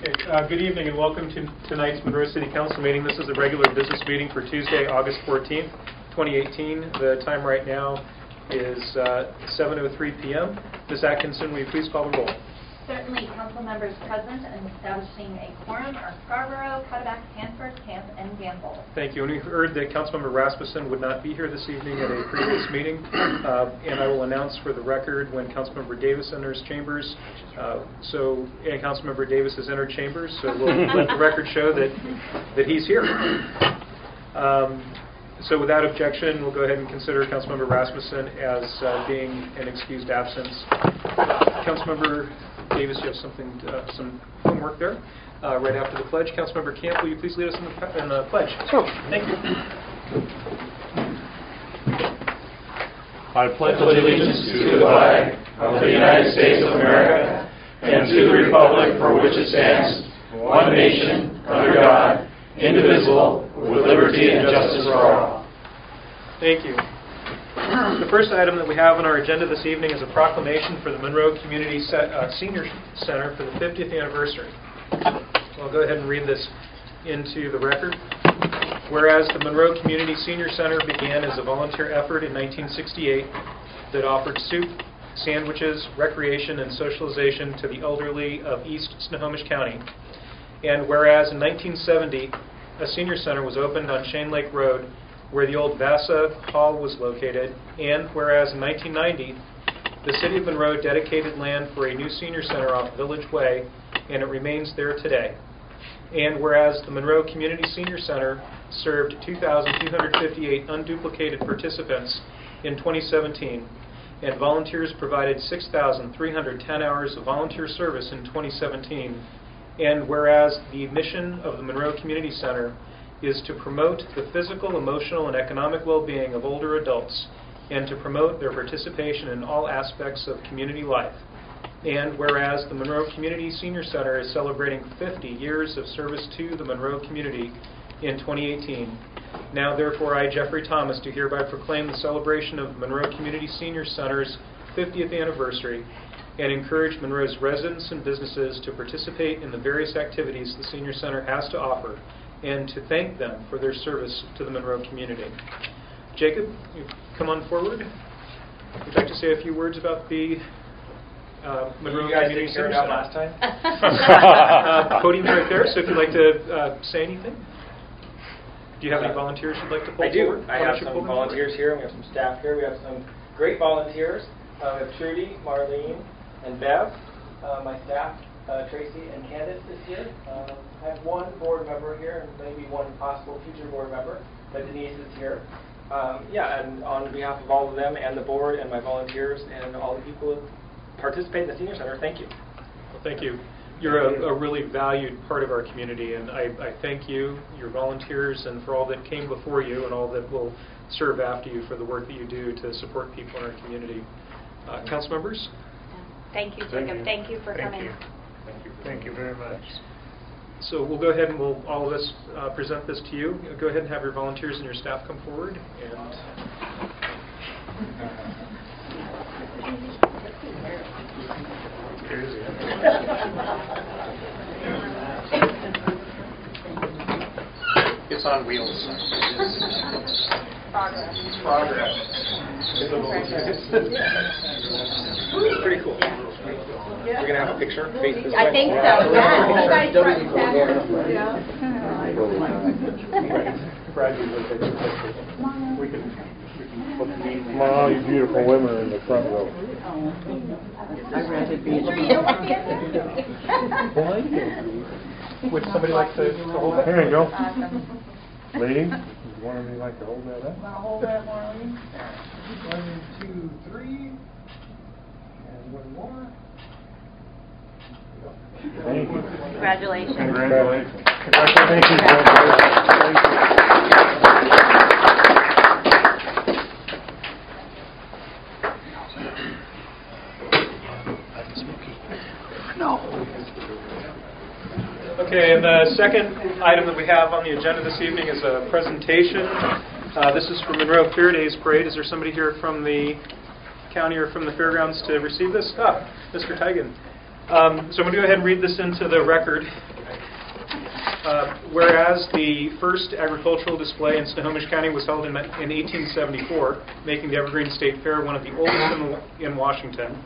Good evening and welcome to tonight's Monroe City Council meeting. This is a regular business meeting for Tuesday, August 14th, 2018. The time right now is 7:03 p.m. Ms. Atkinson, will you please call the roll? Certainly, council members present and establishing a quorum are Scarborough, Cuddeback, Hanford, Camp, and Gamble. Thank you. And we heard that Councilmember Rasmussen would not be here this evening at a previous meeting, and I will announce for the record when Councilmember Davis enters chambers. And Councilmember Davis has entered chambers, so we'll let the record show that he's here. So without objection, we'll go ahead and consider Councilmember Rasmussen as being an excused absence. Councilmember Davis, you have some homework there. Right after the pledge, Councilmember Camp, will you please lead us in the pledge? Sure. Thank you. I pledge allegiance to the flag of the United States of America and to the republic for which it stands, one nation, under God, indivisible, with liberty and justice for all. Thank you. The first item that we have on our agenda this evening is a proclamation for the Monroe Community Senior Center for the 50th anniversary. I'll go ahead and read this into the record. Whereas the Monroe Community Senior Center began as a volunteer effort in 1968 that offered soup, sandwiches, recreation, and socialization to the elderly of East Snohomish County. And whereas in 1970, a senior center was opened on Shane Lake Road where the old Vasa Hall was located, and whereas in 1990, the City of Monroe dedicated land for a new senior center off Village Way, and it remains there today. And whereas the Monroe Community Senior Center served 2,258 unduplicated participants in 2017, and volunteers provided 6,310 hours of volunteer service in 2017, and whereas the mission of the Monroe Community Center is to promote the physical, emotional, and economic well-being of older adults and to promote their participation in all aspects of community life. And whereas the Monroe Community Senior Center is celebrating 50 years of service to the Monroe community in 2018, now therefore I, Jeffrey Thomas, do hereby proclaim the celebration of the Monroe Community Senior Center's 50th anniversary and encourage Monroe's residents and businesses to participate in the various activities the Senior Center has to offer, and to thank them for their service to the Monroe community. Jacob, you come on forward. Would you like to say a few words about the Monroe Community Center? You guys didn't hear it out last time? Podium's right there, so if you'd like to say anything. Do you have any volunteers you'd like to pull forward? I have some volunteers here, and we have some staff here. We have some great volunteers. We have Trudy, Marlene, and Bev. My staff, Tracy and Candace, is here. I have one board member here, and maybe one possible future board member, but Denise is here. And on behalf of all of them and the board and my volunteers and all the people who participate in the Senior Center, thank you. Well, thank you. You're a really valued part of our community, and I thank you, your volunteers, and for all that came before you and all that will serve after you for the work that you do to support people in our community. Council members? Thank you, Jacob. Thank you for coming. Thank you very much. So we'll go ahead and we'll all of us present this to you. Go ahead and have your volunteers and your staff come forward. And It's on wheels. Progress. Pretty cool. We're going to have a picture. Face this I way. think so, yeah. You guys front and center. Come on, you beautiful women are in the front row. I'd rather be in the would somebody like to hold that? Here you go. Awesome. Lady, does one of you like to hold that up? Hold that, Marlene. 1, 2, 3. And one more. Thank you. Congratulations. Congratulations. Thank you. Okay, and the second item that we have on the agenda this evening is a presentation. This is for Monroe Fair Days Parade. Is there somebody here from the county or from the fairgrounds to receive this? Mr. Tigan. So I'm going to go ahead and read this into the record. Whereas the first agricultural display in Snohomish County was held in 1874, making the Evergreen State Fair one of the oldest in Washington.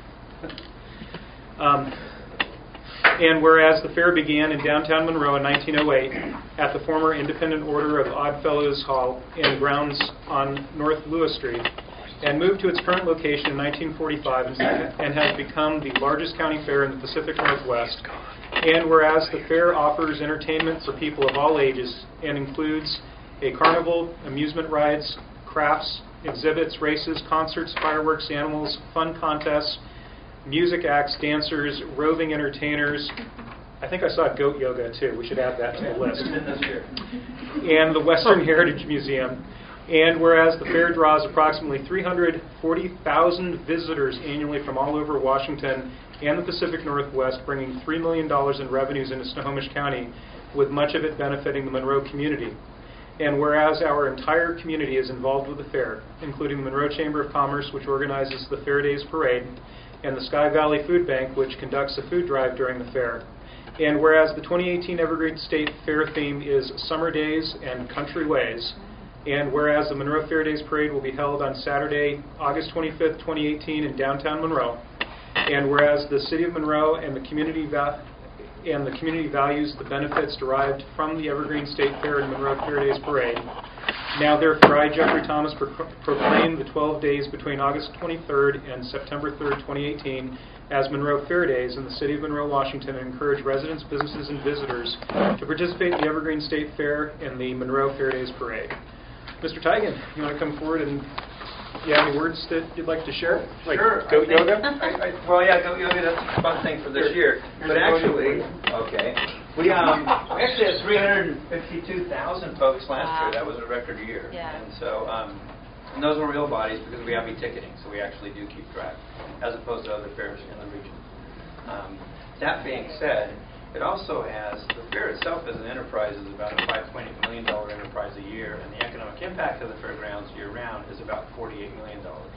And whereas the fair began in downtown Monroe in 1908 at the former Independent Order of Oddfellows Hall in grounds on North Lewis Street, and moved to its current location in 1945 and has become the largest county fair in the Pacific Northwest. And whereas the fair offers entertainment for people of all ages and includes a carnival, amusement rides, crafts, exhibits, races, concerts, fireworks, animals, fun contests, music acts, dancers, roving entertainers. I think I saw goat yoga too. We should add that to the list. And the Western Heritage Museum. And whereas the fair draws approximately 340,000 visitors annually from all over Washington and the Pacific Northwest, bringing $3 million in revenues into Snohomish County, with much of it benefiting the Monroe community. And whereas our entire community is involved with the fair, including the Monroe Chamber of Commerce, which organizes the Fair Days Parade, and the Sky Valley Food Bank, which conducts a food drive during the fair. And whereas the 2018 Evergreen State Fair theme is Summer Days and Country Ways, and whereas the Monroe Fair Days Parade will be held on Saturday, August 25th, 2018 in downtown Monroe, and whereas the City of Monroe and the community values the benefits derived from the Evergreen State Fair and Monroe Fair Days Parade, now therefore I, Jeffrey Thomas, proclaim the 12 days between August 23rd and September 3rd, 2018 as Monroe Fair Days in the City of Monroe, Washington, and encourage residents, businesses, and visitors to participate in the Evergreen State Fair and the Monroe Fair Days Parade. Mr. Teigen, you want to come forward and you have any words that you'd like to share? Like sure. Goat yoga? Well, yeah, goat yoga, that's a fun thing for this year. But actually, we actually had 352,000 folks last year. That was a record year. Yeah. And so, and those were real bodies because we have e-ticketing, so we actually do keep track, as opposed to other fairs in the region. That being said, it also has, the fair itself as an enterprise is about a $5.8 million enterprise a year, and the economic impact of the fairgrounds year-round is about $48 million.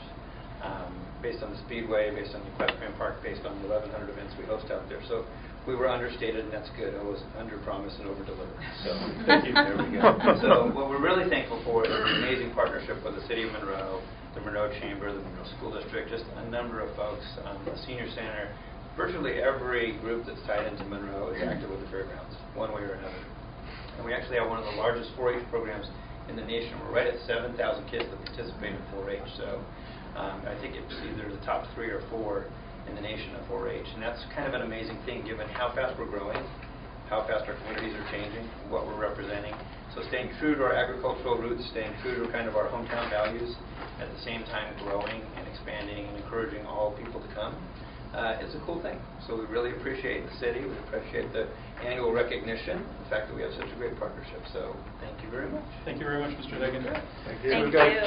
Based on the Speedway, based on the Equestrian Park, based on the 1,100 events we host out there. So we were understated, and that's good. I was under-promise and over-delivered. So Thank you. there we go. So what we're really thankful for is an amazing partnership with the City of Monroe, the Monroe Chamber, the Monroe School District, just a number of folks, the Senior Center. Virtually every group that's tied into Monroe is active with the fairgrounds, one way or another. And we actually have one of the largest 4-H programs in the nation. We're right at 7,000 kids that participate in 4-H. So I think it's either the top 3 or 4 in the nation of 4-H. And that's kind of an amazing thing given how fast we're growing, how fast our communities are changing, what we're representing. So staying true to our agricultural roots, staying true to kind of our hometown values, at the same time growing and expanding and encouraging all people to come. It's a cool thing. So we really appreciate the city. We appreciate the annual recognition, the fact that we have such a great partnership. So thank you very much. Thank you very much, Mr. Degan. Thank you.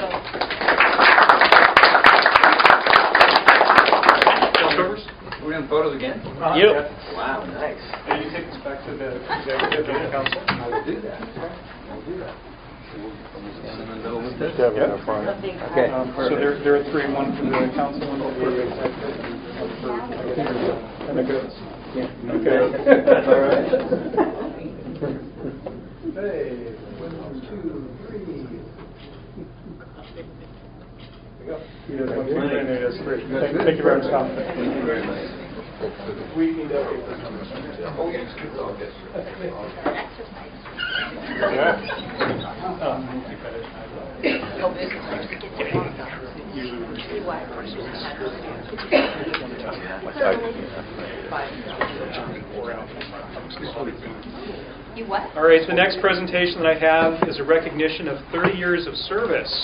We're doing photos again? Yep. Wow, nice. Can you take this back to the executive and the council? I will do that. I'll do that. Stand in the middle with this? Okay. So there are 3, one for the council, one for the executive, and the goods. Okay. All right. Hey, 1, 2, 3. He does one, 2, 3, and it is 3. Thank you very much, Tom. Thank you very much. We need to update this. Oh, yes. Okay. You what? All right, the next presentation that I have is a recognition of 30 years of service.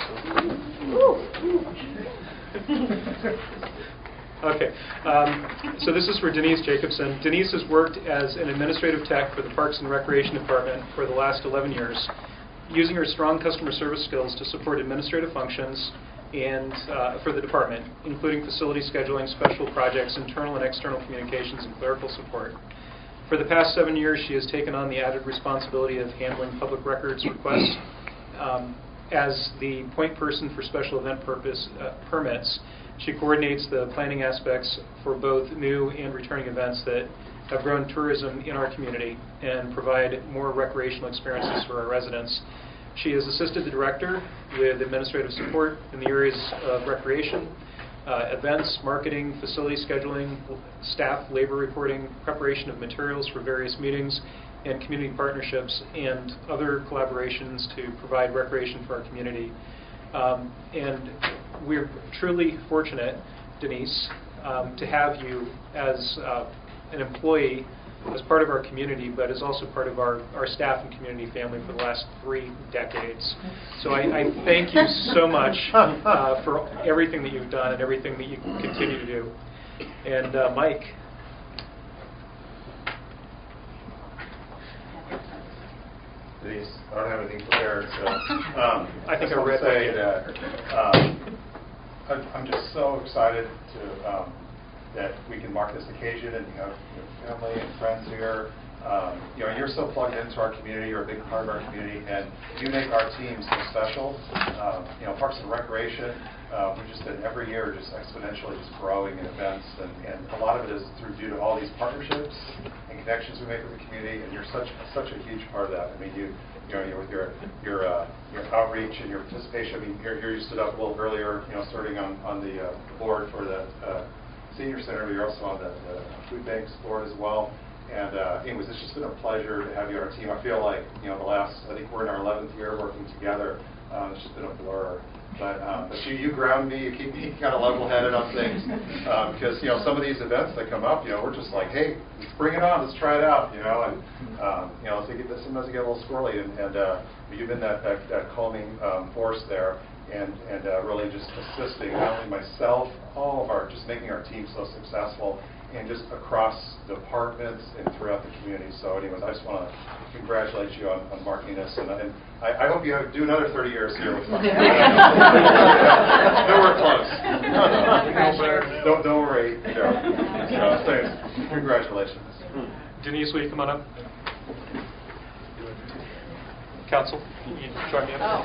Okay, so this is for Denise Jacobson. Denise has worked as an administrative tech for the Parks and Recreation Department for the last 11 years, using her strong customer service skills to support administrative functions and for the department, including facility scheduling, special projects, internal and external communications, and clerical support. For the past 7 years, she has taken on the added responsibility of handling public records requests as the point person for special event permits. She coordinates the planning aspects for both new and returning events that have grown tourism in our community and provide more recreational experiences for our residents. She has assisted the director with administrative support in the areas of recreation, events, marketing, facility scheduling, staff labor reporting, preparation of materials for various meetings, and community partnerships and other collaborations to provide recreation for our community. And we're truly fortunate, Denise, to have you as an employee, as part of our community, but as also part of our staff and community family for the last 3 decades. So I thank you so much for everything that you've done and everything that you continue to do. And Mike. Denise, I don't have anything prepared, so I think I want read to say that I'm just so excited to that we can mark this occasion, and you have your family and friends here. You're so plugged into our community. You're a big part of our community, and you make our team so special. Parks and Recreation, we've just been every year just exponentially just growing in events, and a lot of it is due to all these partnerships and connections we make with the community, and you're such a huge part of that. I mean, you're with your outreach and your participation. I mean, here you stood up a little earlier, serving on the board for the Senior Center, but you're also on the Food Banks board as well. And anyways, it's just been a pleasure to have you on our team. I feel like, I think we're in our 11th year working together. It's just been a blur. But you ground me, you keep me kind of level-headed on things. Because, some of these events that come up, we're just like, hey, let's bring it on, let's try it out, and, sometimes we get a little squirrely, and you've been that calming force there. And really just assisting not only myself, all of just making our team so successful, and just across departments and throughout the community. So anyways, I just want to congratulate you on marking this, and I hope you do another 30 years here with us. Nowhere close. Don't worry. Thanks. Congratulations. Denise, will you come on up? Council, you join me up?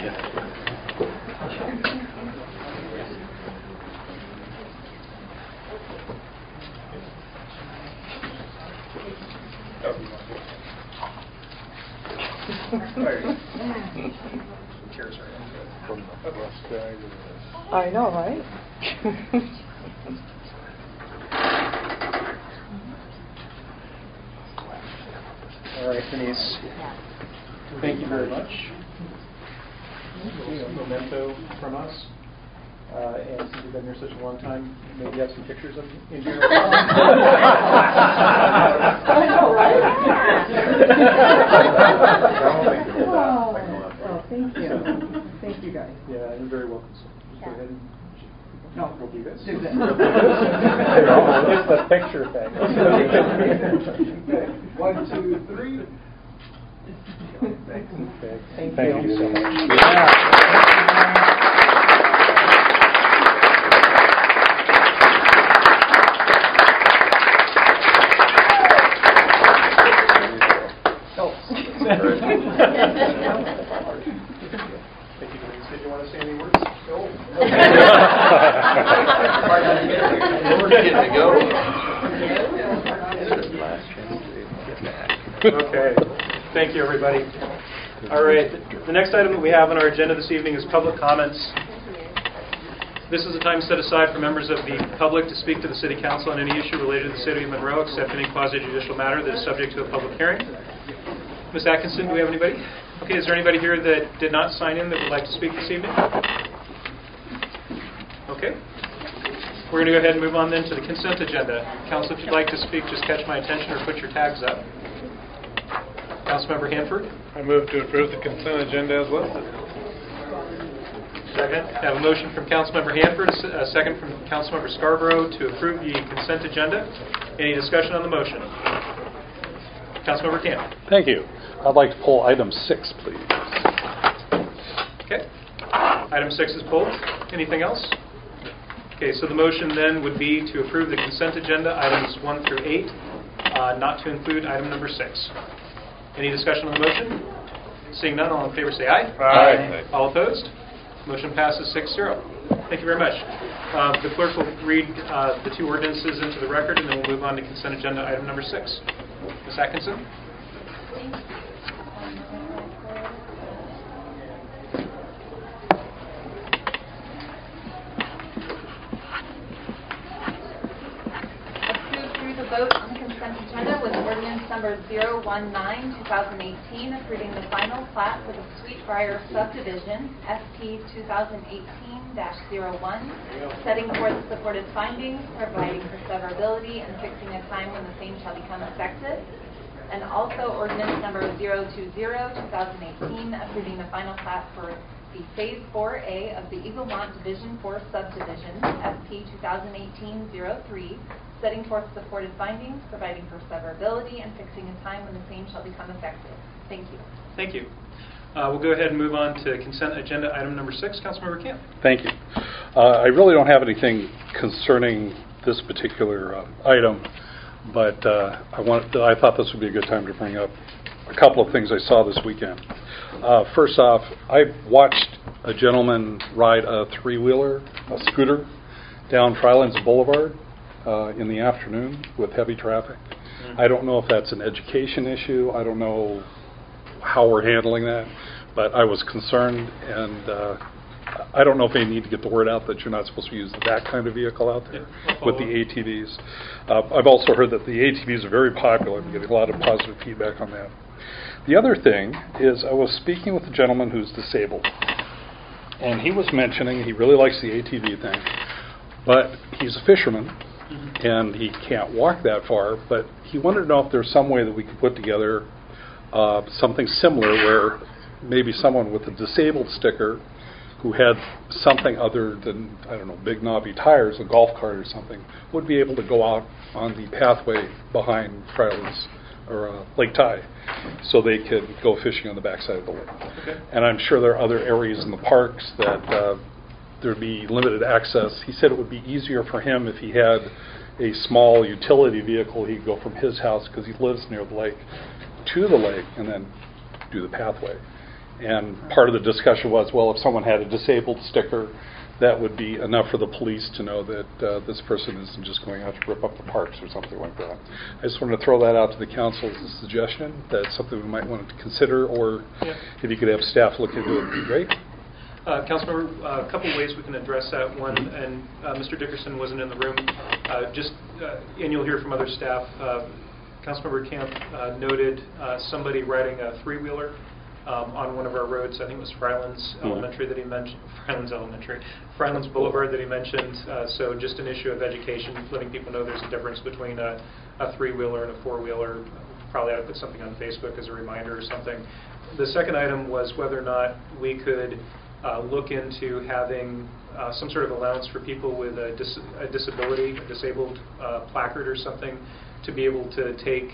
I know, right? All right, Denise. Thank you very much. A memento from us. And since you've been here such a long time, maybe you have some pictures of in here. I know, right? Oh, thank you. Thank you, guys. Yeah, you're very welcome. So just go ahead and we'll do this. Do this. It's the picture thing. Okay. 1, 2, 3. Thank you so much. Thank you, Denise. Did you want to say any words? No. We're getting to go. Okay. Thank you, everybody. All right. The next item that we have on our agenda this evening is public comments. This is a time set aside for members of the public to speak to the City Council on any issue related to the City of Monroe, except any quasi-judicial matter that is subject to a public hearing. Ms. Atkinson, do we have anybody? Okay, is there anybody here that did not sign in that would like to speak this evening? Okay. We're going to go ahead and move on then to the consent agenda. Council, if you'd like to speak, just catch my attention or put your tags up. Councilmember Hanford? I move to approve the consent agenda as listed. Second. I have a motion from Councilmember Hanford, a second from Councilmember Scarborough to approve the consent agenda. Any discussion on the motion? Councilmember Camp. Thank you. I'd like to pull item 6, please. Okay. Item 6 is pulled. Anything else? Okay, so the motion then would be to approve the consent agenda, items 1 through 8, not to include item number 6. Any discussion on the motion? Seeing none, all in favor say aye. Aye. All opposed? Motion passes 6-0. Thank you very much. The clerk will read the two ordinances into the record, and then we'll move on to consent agenda item number 6. Ms. Atkinson? Approved through the vote on the consent agenda was ordinance number 019-2018, approving the final plat for the Sweetbriar subdivision, SP 2018-01, setting forth supported findings, providing for severability, and fixing a time when the same shall become effective. And also ordinance number 020-2018, approving the final plat for the Phase 4A of the Eaglemont Division 4 subdivision, SP 2018-03, setting forth supported findings, providing for severability, and fixing a time when the same shall become effective. Thank you. Thank you. We'll go ahead and move on to consent agenda item number 6. Councilmember Camp. Thank you. I really don't have anything concerning this particular item, but I thought this would be a good time to bring up a couple of things I saw this weekend. First off, I watched a gentleman ride a three-wheeler, a scooter, down Frylands Boulevard in the afternoon with heavy traffic. I don't know if that's an education issue. I don't know how we're handling that, but I was concerned, and I don't know if they need to get the word out that you're not supposed to use that kind of vehicle out there with the ATVs. I've also heard that the ATVs are very popular and getting a lot of positive feedback on that. The other thing is I was speaking with a gentleman who's disabled, and he was mentioning he really likes the ATV thing, but he's a fisherman, and he can't walk that far, but he wanted to know if there's some way that we could put together something similar where maybe someone with a disabled sticker who had something other than, I don't know, big knobby tires, a golf cart or something, would be able to go out on the pathway behind Frylands or Lake Ty, so they could go fishing on the backside of the lake. Okay. And I'm sure there are other areas in the parks that there'd be limited access. He said it would be easier for him if he had a small utility vehicle. He'd go from his house, because he lives near the lake, to the lake and then do the pathway. And part of the discussion was, well, if someone had a disabled sticker, that would be enough for the police to know that this person isn't just going out to rip up the parks or something like that. I just wanted to throw that out to the council as a suggestion. That's something we might want to consider, or if you could have staff look into it, would be great. Councilmember, a couple ways we can address that. One, and Mr. Dickerson wasn't in the room, and you'll hear from other staff. Councilmember Camp noted somebody riding a three-wheeler on one of our roads. I think it was Frylands Elementary that he mentioned. Frylands Boulevard that he mentioned. So just an issue of education, letting people know there's a difference between a three-wheeler and a four-wheeler. Probably ought to put something on Facebook as a reminder or something. The second item was whether or not we could look into having some sort of allowance for people with a disability, a disabled placard or something, to be able to take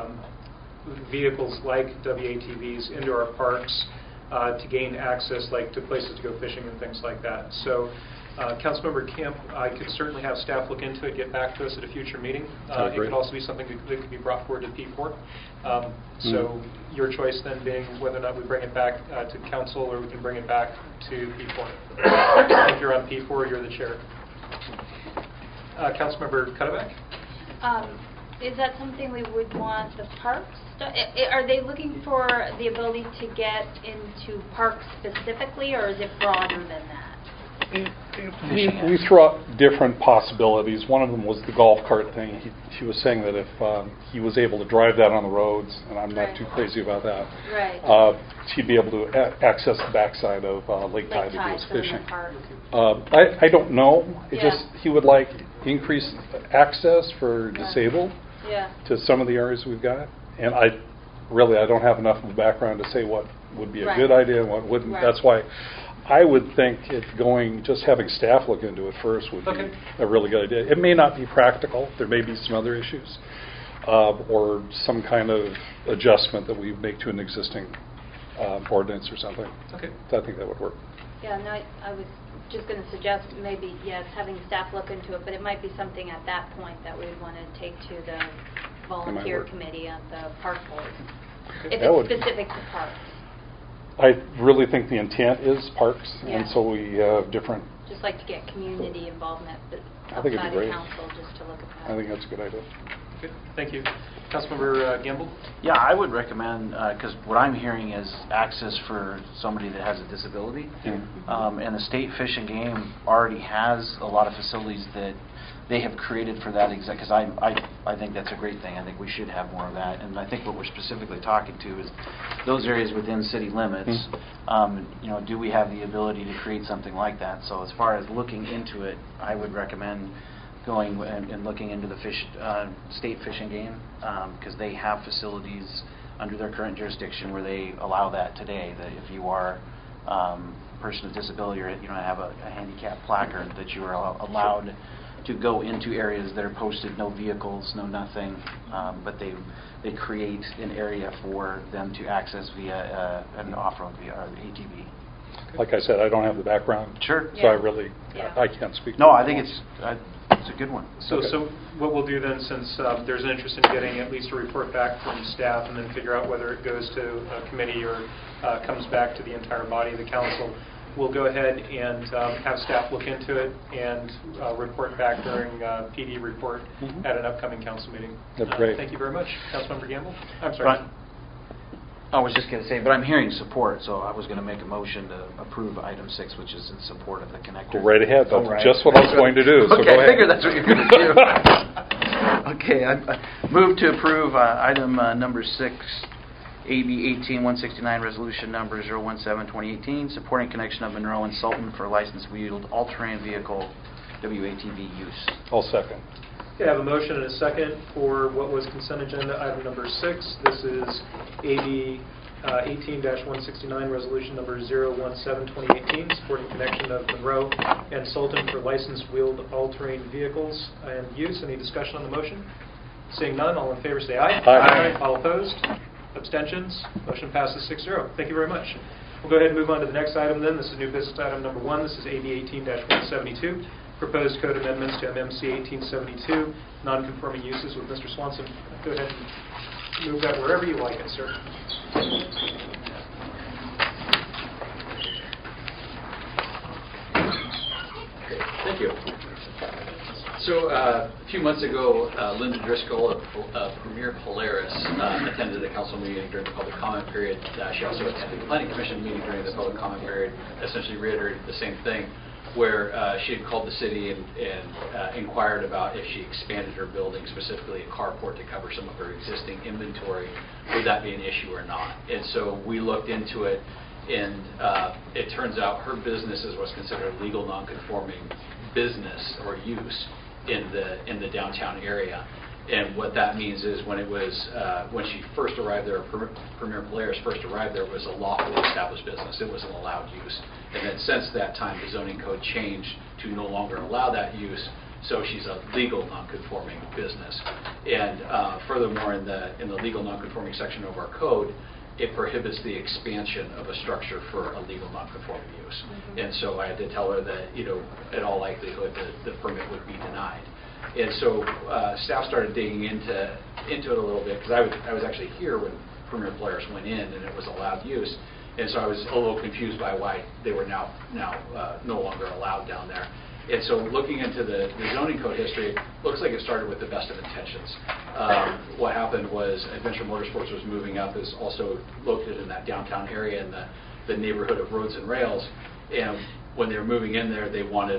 vehicles like WATVs into our parks to gain access, like to places to go fishing and things like that. So, Councilmember Camp, I could certainly have staff look into it, get back to us at a future meeting. It could also be something that could be brought forward to P4. So your choice then being whether or not we bring it back to council, or we can bring it back to P4. If you're on P4, you're the chair. Councilmember Cuddeback? Is that something we would want the parks? Are they looking for the ability to get into parks specifically, or is it broader than that? We threw out different possibilities. One of them was the golf cart thing. He was saying that if he was able to drive that on the roads, and I'm not too crazy about that, he'd be able to access the backside of Lake Ty to do his fishing. I don't know. He would like increased access for disabled to some of the areas we've got. And I don't have enough of a background to say what would be a good idea and what wouldn't. That's why I would think just having staff look into it first would be a really good idea. It may not be practical. There may be some other issues, or some kind of adjustment that we make to an existing ordinance or something. Okay. So I think that would work. Yeah, no, I was just going to suggest maybe, having staff look into it, but it might be something at that point that we would want to take to the volunteer committee of the park board, if it's specific to parks. I really think the intent is parks, and so we have different just like to get community involvement I think it'd be outside of great. council just to look at that. I think that's a good idea. Good, thank you. Councilmember Gamble? Yeah, I would recommend, because what I'm hearing is access for somebody that has a disability. And the State Fish and Game already has a lot of facilities that they have created for that exact, because I think that's a great thing. I think we should have more of that. And I think what we're specifically talking to is those areas within city limits. You know, do we have the ability to create something like that? So as far as looking into it, I would recommend going and looking into the State Fish and Game, because they have facilities under their current jurisdiction where they allow that today, that if you are a person with disability or have a handicap placard, that you are allowed to go into areas that are posted no vehicles, no nothing, but they create an area for them to access via an off-road via ATV. Like I said, I don't have the background. Sure. So I can't speak. No, I think it's a good one. So what we'll do then, since there's an interest in getting at least a report back from staff and then figure out whether it goes to a committee or comes back to the entire body of the council, we'll go ahead and have staff look into it and report back during PD report at an upcoming council meeting. That's great. Thank you very much. Councilmember Gamble? I'm sorry. I was just going to say, but I'm hearing support, so I was going to make a motion to approve item 6, which is in support of the connector. Go right ahead. That's Right. just what I was going to do. So Okay, go ahead. I figured that's what you're going to do. Okay, I move to approve item number 6, AB 18169, resolution number 017-2018, supporting connection of Monroe and Sultan for licensed wheeled all-terrain vehicle WATV use. I'll second. Okay, I have a motion and a second for what was consent agenda item number 6. This is AB 18-169, resolution number 017-2018, supporting connection of Monroe and Sultan for licensed wheeled all-terrain vehicles and use. Any discussion on the motion? Seeing none, all in favor say aye. Aye. All opposed? Abstentions? Motion passes 6-0. Thank you very much. We'll go ahead and move on to the next item then. This is new business item number 1. This is AB 18-172. Proposed code amendments to MMC 1872, non-conforming uses with Mr. Swanson. Go ahead and move that wherever you like it, sir. Great. Thank you. So a few months ago, Linda Driscoll of Premier Polaris attended a council meeting during the public comment period. She also attended the Planning Commission meeting during the public comment period, essentially reiterated the same thing, where she had called the city and inquired about if she expanded her building, specifically a carport, to cover some of her existing inventory, would that be an issue or not? And so we looked into it, and it turns out her business is what's considered a legal non-conforming business or use in the downtown area. And what that means is when she first arrived there, Premier Polaris first arrived there, it was a lawfully established business. It was an allowed use. And then since that time, the zoning code changed to no longer allow that use, so she's a legal non-conforming business. And furthermore, in the legal non-conforming section of our code, it prohibits the expansion of a structure for a legal non-conforming use. And so I had to tell her that, in all likelihood, the permit would be denied. And so staff started digging into it a little bit, because I was actually here when Premier Polaris went in and it was allowed use. And so I was a little confused by why they were now no longer allowed down there. And so looking into the zoning code history, it looks like it started with the best of intentions. What happened was Adventure Motorsports was moving up, is also located in that downtown area in the neighborhood of Roads and Rails. And when they were moving in there, they wanted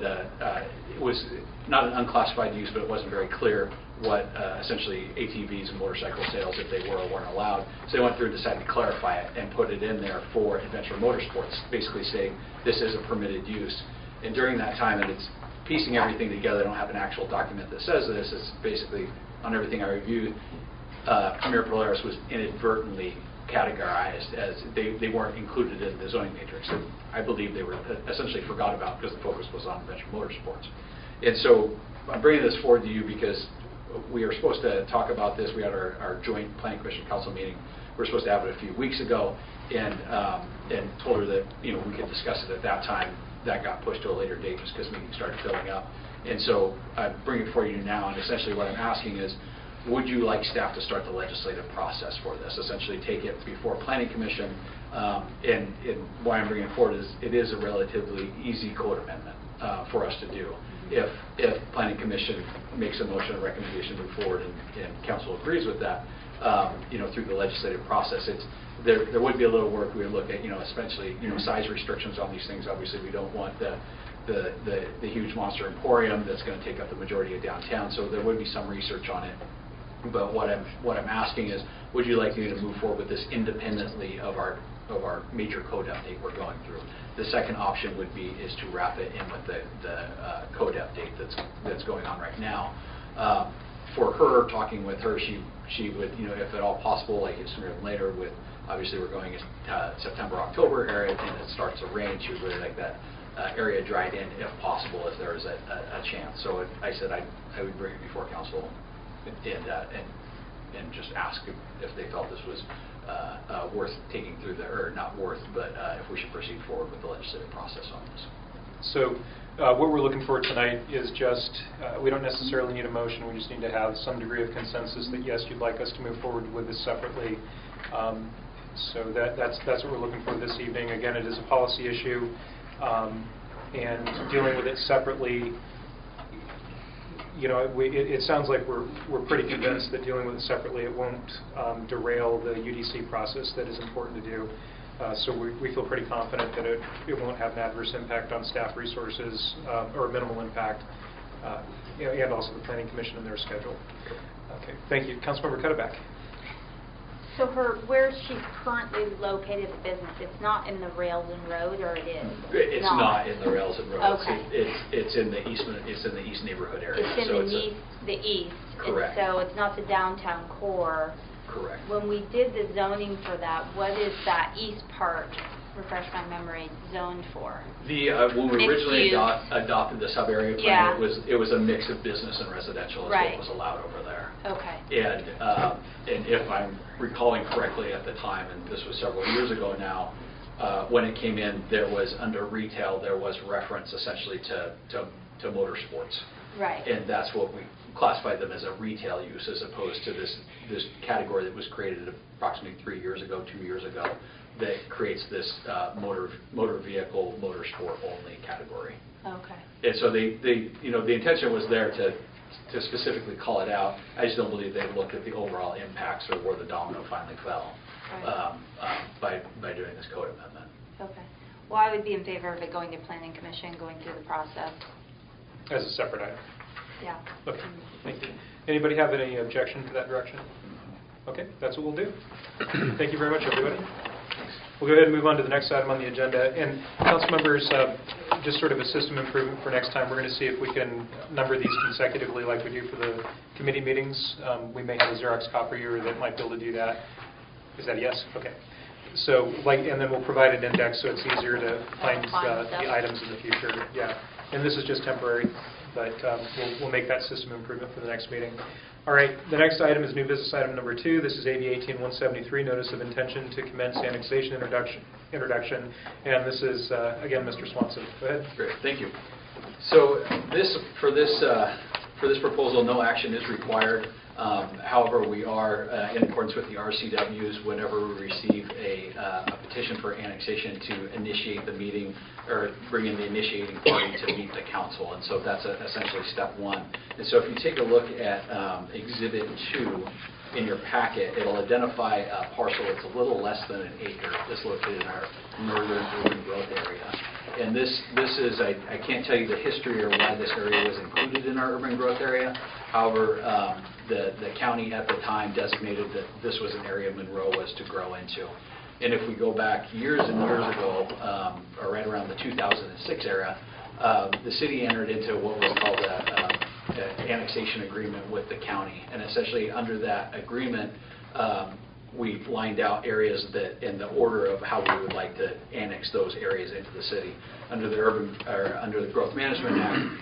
it was not an unclassified use, but it wasn't very clear what essentially ATVs and motorcycle sales, if they were or weren't allowed. So they went through and decided to clarify it and put it in there for Adventure Motorsports, basically saying this is a permitted use. And during that time, and it's piecing everything together, I don't have an actual document that says this, it's basically on everything I reviewed, Premier Polaris was inadvertently categorized as they weren't included in the zoning matrix. And I believe they were essentially forgot about because the focus was on Adventure Motorsports. And so I'm bringing this forward to you because we are supposed to talk about this. We had our joint Planning Commission Council meeting. We were supposed to have it a few weeks ago, and told her that we could discuss it at that time. That got pushed to a later date just because meetings started filling up. And so I bring it for you now, and essentially what I'm asking is, would you like staff to start the legislative process for this? Essentially take it before Planning Commission, and why I'm bringing it forward is it is a relatively easy code amendment. for us to do. If Planning Commission makes a motion or recommendation to move forward and council agrees with that, through the legislative process, there would be a little work. We would look at, especially, size restrictions on these things. Obviously, we don't want the huge monster emporium that's going to take up the majority of downtown. So there would be some research on it. But what I'm asking is, would you like me to move forward with this independently of our major code update we're going through? The second option would be is to wrap it in with the code update that's going on right now. For her, talking with her, she would, if at all possible, like sooner than later, with obviously we're going September, October area, and it starts to rain. She would really like that area dried in, if possible, if there is a chance. So I said I would bring it before council and just ask if they felt this was worth taking through or not worth, but if we should proceed forward with the legislative process on this. So what we're looking for tonight is just, we don't necessarily need a motion, we just need to have some degree of consensus that yes, you'd like us to move forward with this separately. So that's what we're looking for this evening. Again, it is a policy issue, and dealing with it separately, it sounds like we're pretty convinced that dealing with it separately, it won't derail the UDC process that is important to do. So we feel pretty confident that it won't have an adverse impact on staff resources or minimal impact, and also the Planning Commission and their schedule. Okay, thank you. Councilmember Cuddeback. So where she's currently located, the business, it's not in the Rails and Road, or it is? It's not in the Rails and Road. Okay. It's in the east neighborhood area. It's in the east. Correct. And so it's not the downtown core. Correct. When we did the zoning for that, what is that east part, refresh my memory, zoned for? When we originally adopted the sub-area plan, yeah. it was a mix of business and residential is right. what was allowed over there. Okay. And if I'm recalling correctly at the time, and this was several years ago now, when it came in, there was under retail, there was reference essentially to motorsports. Right. And that's what we classified them as a retail use, as opposed to this category that was created approximately 2 years ago, that creates this motor vehicle, motorsport only category. Okay. And so the intention was there to specifically call it out. I just don't believe they looked at the overall impacts or where the domino finally fell by doing this code amendment. Okay. Well, I would be in favor of it going to Planning Commission, going through the process. As a separate item? Yeah. Okay, thank you. Anybody have any objection to that direction? Okay, that's what we'll do. Thank you very much, everybody. We'll go ahead and move on to the next item on the agenda. And council members, just sort of a system improvement for next time, we're going to see if we can number these consecutively like we do for the committee meetings. We may have a Xerox copier that might be able to do that. Is that a yes? Okay. So, and then we'll provide an index so it's easier to find the items in the future. Yeah. And this is just temporary, but we'll make that system improvement for the next meeting. All right, the next item is new business item number 2. This is AB 18173, Notice of Intention to Commence Annexation Introduction. And this is, again, Mr. Swanson. Go ahead. Great, thank you. So for this proposal, no action is required. However, we are, in accordance with the RCWs, whenever we receive a petition for annexation, to initiate the meeting or bring in the initiating party to meet the council. And so that's essentially step 1. And so if you take a look at Exhibit 2 in your packet, it'll identify a parcel that's a little less than an acre that's located in our northern urban growth area. And this is, I can't tell you the history or why this area was included in our urban growth area. However, the county at the time designated that this was an area Monroe was to grow into. And if we go back years and years ago, or right around the 2006 era, the city entered into what was called an annexation agreement with the county. And essentially under that agreement, we've lined out areas that in the order of how we would like to annex those areas into the city. Under the Growth Management Act,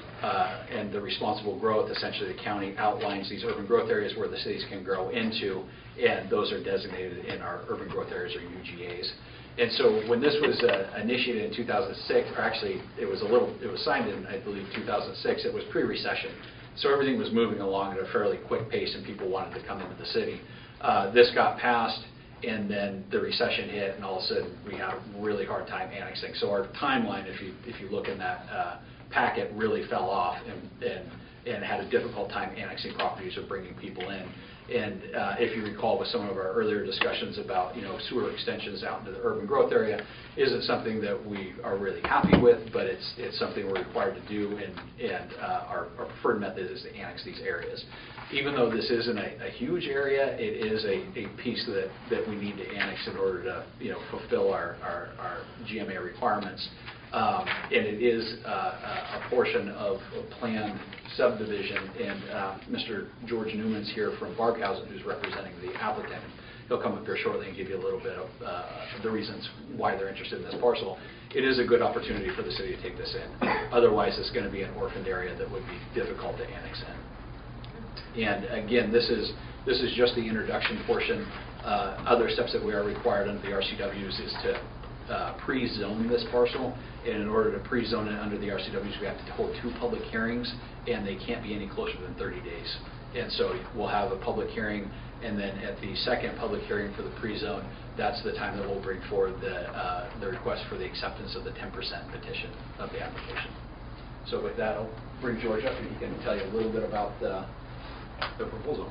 and the responsible growth, essentially the county outlines these urban growth areas where the cities can grow into, and those are designated in our urban growth areas, or UGAs. And so when this was initiated in 2006, or actually it was signed in, I believe, 2006, it was pre-recession. So everything was moving along at a fairly quick pace and people wanted to come into the city. This got passed, and then the recession hit, and all of a sudden we had a really hard time annexing. So our timeline, if you look in that packet, really fell off and had a difficult time annexing properties or bringing people in. And if you recall with some of our earlier discussions about sewer extensions out into the urban growth area, isn't something that we are really happy with, but it's something we're required to do, and our preferred method is to annex these areas. Even though this isn't a huge area, it is a piece that we need to annex in order to fulfill our GMA requirements. And it is a portion of a planned subdivision, and Mr. George Newman's here from Barkhausen, who's representing the applicant. He'll come up here shortly and give you a little bit of the reasons why they're interested in this parcel. It is a good opportunity for the city to take this in. Otherwise, it's going to be an orphaned area that would be difficult to annex in. And again, this is just the introduction portion. Other steps that we are required under the RCWs is to pre-zone this parcel, and in order to pre-zone it under the RCWs, we have to hold 2 public hearings, and they can't be any closer than 30 days. And so we'll have a public hearing, and then at the second public hearing for the pre-zone, that's the time that we'll bring forward the request for the acceptance of the 10% petition of the application. So with that, I'll bring George up, and he can tell you a little bit about the proposal.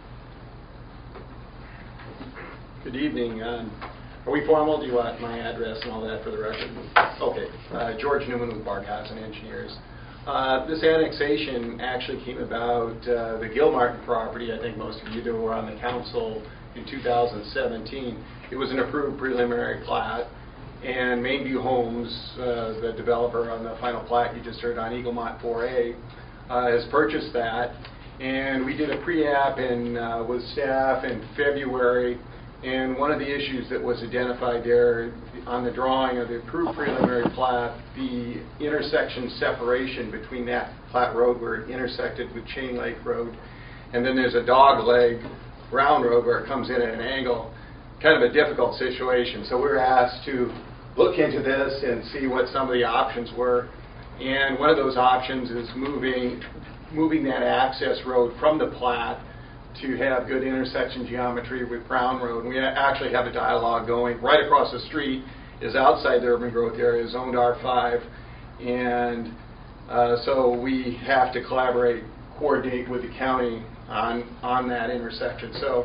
Good evening. Are we formal? Do you want my address and all that for the record? Okay. George Newman with Barkhausen Engineers. This annexation actually came about the Gilmartin property. I think most of you that were on the council in 2017. It was an approved preliminary plat, and Mainview Homes, the developer on the final plat you just heard on Eaglemont 4A, has purchased that. And we did a pre-app with staff in February. And one of the issues that was identified there on the drawing of the approved preliminary plat, the intersection separation between that plat road where it intersected with Chain Lake Road, and then there's a dog leg round road where it comes in at an angle, kind of a difficult situation. So we were asked to look into this and see what some of the options were. And one of those options is moving that access road from the plat to have good intersection geometry with Brown Road. And we actually have a dialogue going. Right across the street is outside the urban growth area, zoned R5, and so we have to coordinate with the county on that intersection. So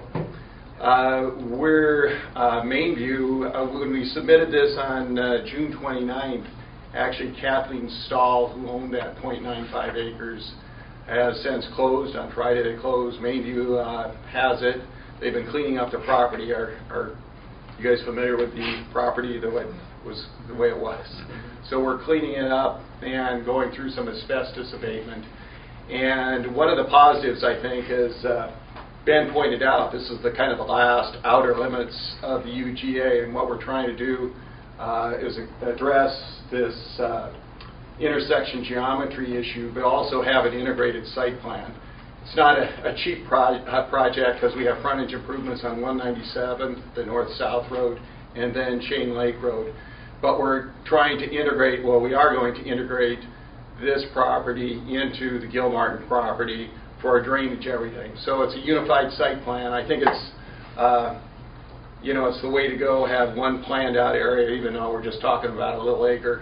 we're Mainview, when we submitted this on June 29th, actually Kathleen Stahl, who owned that 0.95 acres, has since closed. On Friday they closed. Mainview has it. They've been cleaning up the property. Are you guys familiar with the property the way it was? So we're cleaning it up and going through some asbestos abatement. And one of the positives, I think, is Ben pointed out, this is the kind of the last outer limits of the UGA, and what we're trying to do is address this intersection geometry issue, but also have an integrated site plan. It's not a cheap project because we have frontage improvements on 197, the north-south road, and then Chain Lake Road. But we're trying to integrate, we are going to integrate this property into the Gilmartin property for drainage, everything. So it's a unified site plan. I think it's, it's the way to go, have one planned out area, even though we're just talking about a little acre.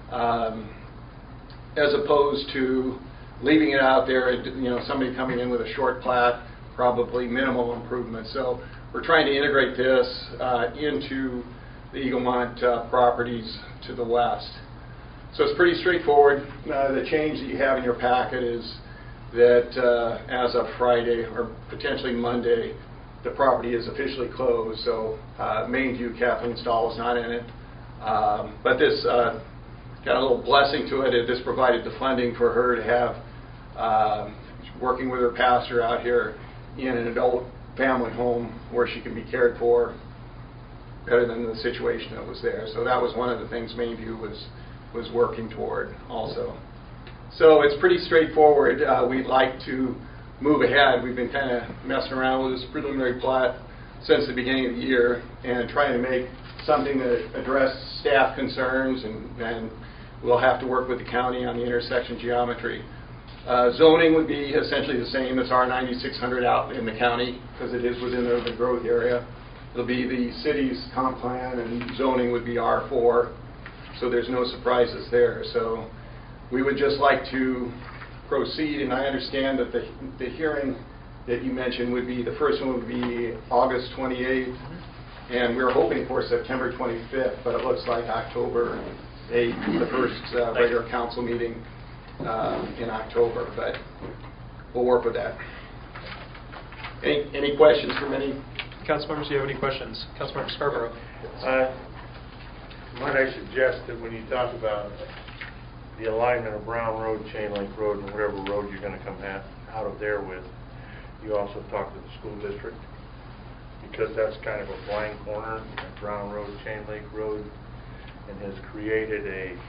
As opposed to leaving it out there, somebody coming in with a short plat, probably minimal improvement. So we're trying to integrate this into the Eaglemont properties to the west. So it's pretty straightforward. The change that you have in your packet is that as of Friday, or potentially Monday, the property is officially closed. So Mainview, Kathleen Stahl is not in it. But this got a little blessing to it. This provided the funding for her to have, working with her pastor out here in an adult family home where she can be cared for better than the situation that was there. So that was one of the things Mainview was working toward also. So it's pretty straightforward. We'd like to move ahead. We've been kind of messing around with this preliminary plat since the beginning of the year and trying to make something that addresses staff concerns, and we'll have to work with the county on the intersection geometry. Zoning would be essentially the same as R9600 out in the county because it is within the urban growth area. It'll be the city's comp plan, and zoning would be R4, so there's no surprises there. So we would just like to proceed, and I understand that the hearing that you mentioned would be, the first one would be August 28th, and we were hoping for September 25th, but it looks like October 8th, the first regular council meeting in October, but we'll work with that. Any questions from any? Council members, do you have any questions? Councilmember Scarborough. Might I suggest that when you talk about the alignment of Brown Road, Chain Link Road, and whatever road you're going to come out of there with, you also talk to the school district, because that's kind of a blind corner, Brown Road, Chain Link Road, and has created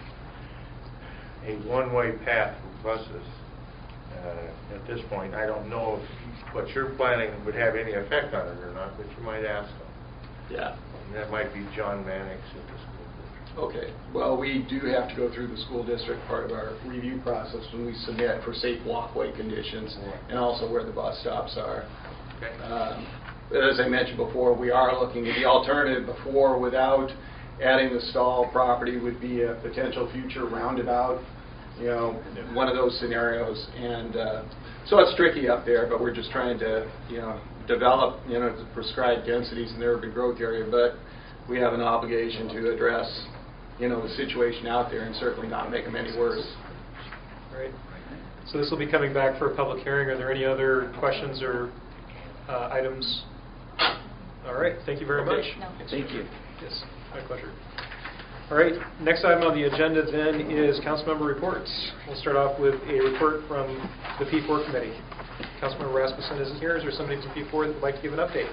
a one-way path for buses. At this point, I don't know if what you're planning would have any effect on it or not, but you might ask them. Yeah. And that might be John Mannix at the school district. Okay. Well, we do have to go through the school district part of our review process when we submit for safe walkway conditions and also where the bus stops are. Okay. As I mentioned before, we are looking at the alternative before without adding the stall property would be a potential future roundabout, you know, one of those scenarios. And so it's tricky up there, but we're just trying to, you know, develop, you know, the prescribed densities in the urban growth area, but we have an obligation to address, you know, the situation out there and certainly not make them any worse. Right. So this will be coming back for a public hearing. Are there any other questions or items? All right. Thank you very much. No. Thank you. Yes, my pleasure. All right. Next item on the agenda then is council member reports. We'll start off with a report from the P4 committee. Councilmember Rasmussen isn't here. Is there somebody from P4 that would like to give an update?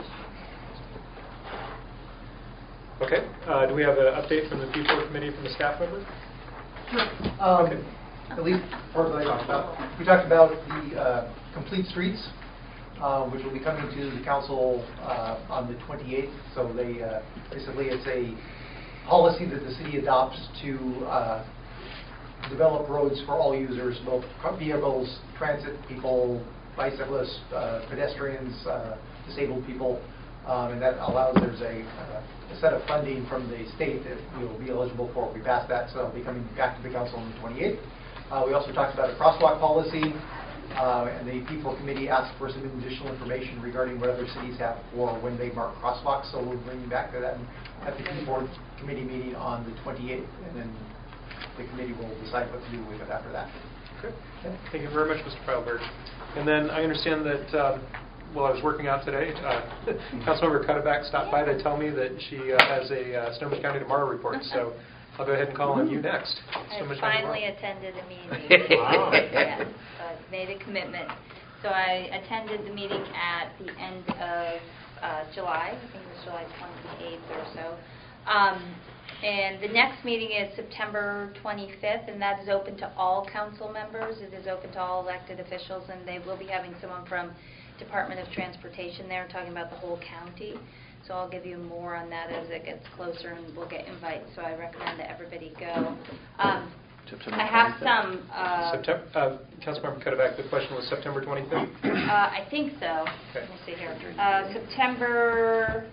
Okay. Do we have an update from the P4 committee from the staff member? Sure. Okay. At least part of what I talked about. We talked about the complete streets, which will be coming to the council on the 28th. So they basically it's a policy that the city adopts to develop roads for all users, both vehicles, transit people, bicyclists, pedestrians, disabled people, and that allows there's a set of funding from the state that we will be eligible for if we pass that. So it'll be coming back to the council on the 28th. We also talked about a crosswalk policy, and the P4 committee asked for some additional information regarding what other cities have for when they mark crosswalks. So we'll bring back to that at the P4 committee meeting on the 28th, and then the committee will decide what to do with it after that. Okay. Thank you very much, Mr. Feilberg. And then I understand that while I was working out today, Councilmember Cuddeback stopped by to tell me that she has a Snohomish County Tomorrow report. So I'll go ahead and call on you next. I finally attended a meeting. Wow. Yes, so I made a commitment. So I attended the meeting at the end of July. I think it was July 28th or so. And the next meeting is September 25th, and that is open to all council members. It is open to all elected officials, and they will be having someone from Department of Transportation there talking about the whole county. So I'll give you more on that as it gets closer, and we'll get invites. So I recommend that everybody go. I have some. Councilmember Cuddeback, the question was September 25th? I think so. Okay. Let me see here. September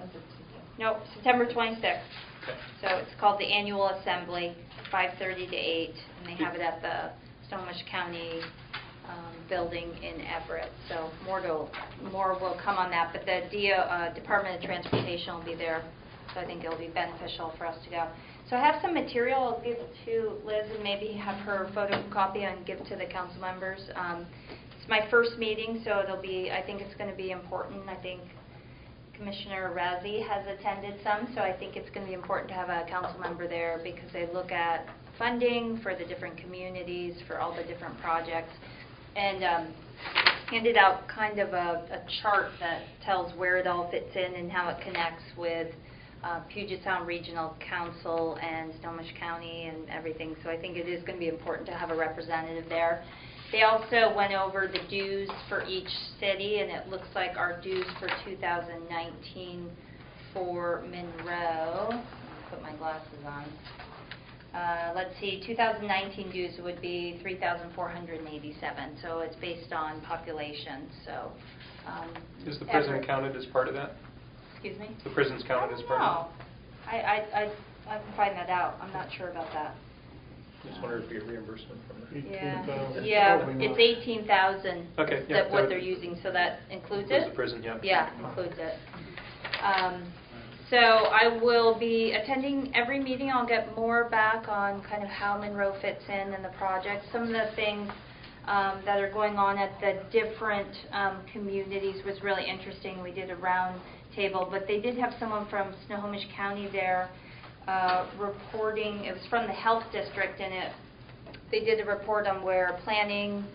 26th. Okay. So it's called the Annual Assembly, 5:30 to 8, and they have it at the Snohomish County building in Everett. So more will come on that, but the Department of Transportation will be there, so I think it'll be beneficial for us to go. So I have some material I'll give to Liz and maybe have her photocopy and give to the council members. It's my first meeting, so I think it's going to be important. I think Commissioner Razzi has attended some, so I think it's going to be important to have a council member there because they look at funding for the different communities, for all the different projects, and handed out kind of a chart that tells where it all fits in and how it connects with Puget Sound Regional Council and Snohomish County and everything. So I think it is going to be important to have a representative there. They also went over the dues for each city, and it looks like our dues for 2019 for Monroe, I'll put my glasses on. Let's see, 2019 dues would be $3,487, so it's based on population. So is the president counted as part of that? Excuse me? The prison's counted as part of No. I can find that out. I'm not sure about that. it? Just wonder if we get reimbursement from it. Yeah, it's 18,000. Okay, yeah, That what that- they're using, so that includes Includes it? the prison, yeah. Yeah, includes it. So I will be attending every meeting. I'll get more back on kind of how Monroe fits in the project. Some of the things that are going on at the different communities was really interesting. We did a round table, but they did have someone from Snohomish County there reporting. It was from the health district, and they did a report on where planning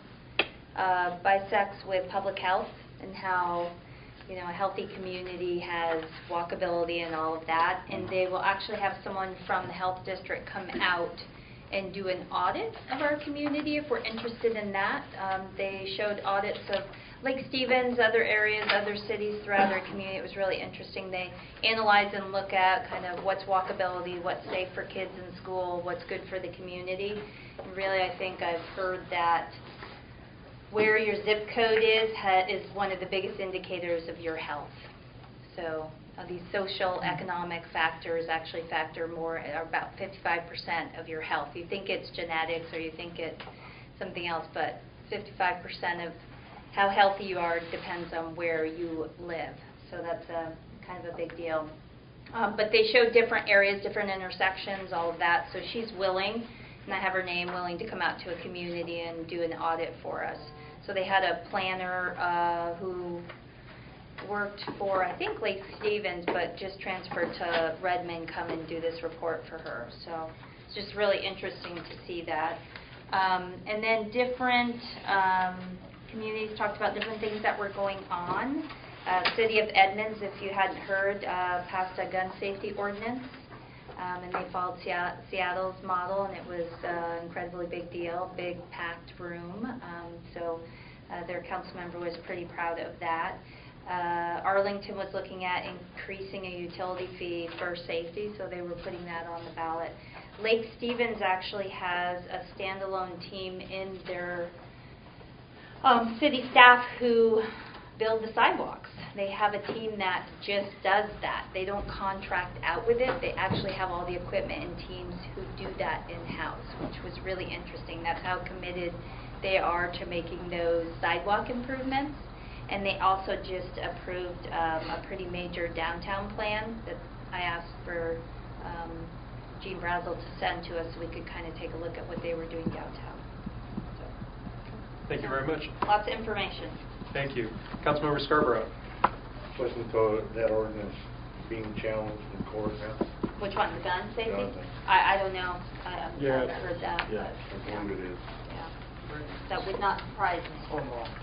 bisects with public health and how a healthy community has walkability and all of that. And they will actually have someone from the health district come out and do an audit of our community if we're interested in that. They showed audits of Lake Stevens, other areas, other cities throughout our community. It was really interesting. They analyze and look at kind of what's walkability, what's safe for kids in school, what's good for the community. And really, I think I've heard that where your zip code is one of the biggest indicators of your health. So these social economic factors actually factor more, are about 55% of your health. You think it's genetics or you think it's something else, but 55% of how healthy you are depends on where you live. So that's kind of a big deal. But they showed different areas, different intersections, all of that. So she's willing, and I have her name, willing to come out to a community and do an audit for us. So they had a planner who worked for, I think, Lake Stevens, but just transferred to Redmond, come and do this report for her. So it's just really interesting to see that. And then different communities talked about different things that were going on. City of Edmonds, if you hadn't heard, passed a gun safety ordinance. And they followed Seattle's model, and it was an incredibly big deal, big packed room. So their council member was pretty proud of that. Arlington was looking at increasing a utility fee for safety, so they were putting that on the ballot. Lake Stevens actually has a standalone team in their city staff who build the sidewalks. They have a team that just does that. They don't contract out with it. They actually have all the equipment and teams who do that in-house, which was really interesting. That's how committed they are to making those sidewalk improvements. And they also just approved a pretty major downtown plan that I asked for Gene Brazel to send to us so we could kind of take a look at what they were doing downtown. So, Thank you very much. lots of information. Thank you. Councilmember Scarborough. Wasn't that ordinance being challenged in court now? Which one, the gun safety? Gun thing. I don't know. I haven't Yeah. heard that. Yeah, But, I believe it is. yeah. That would not surprise me.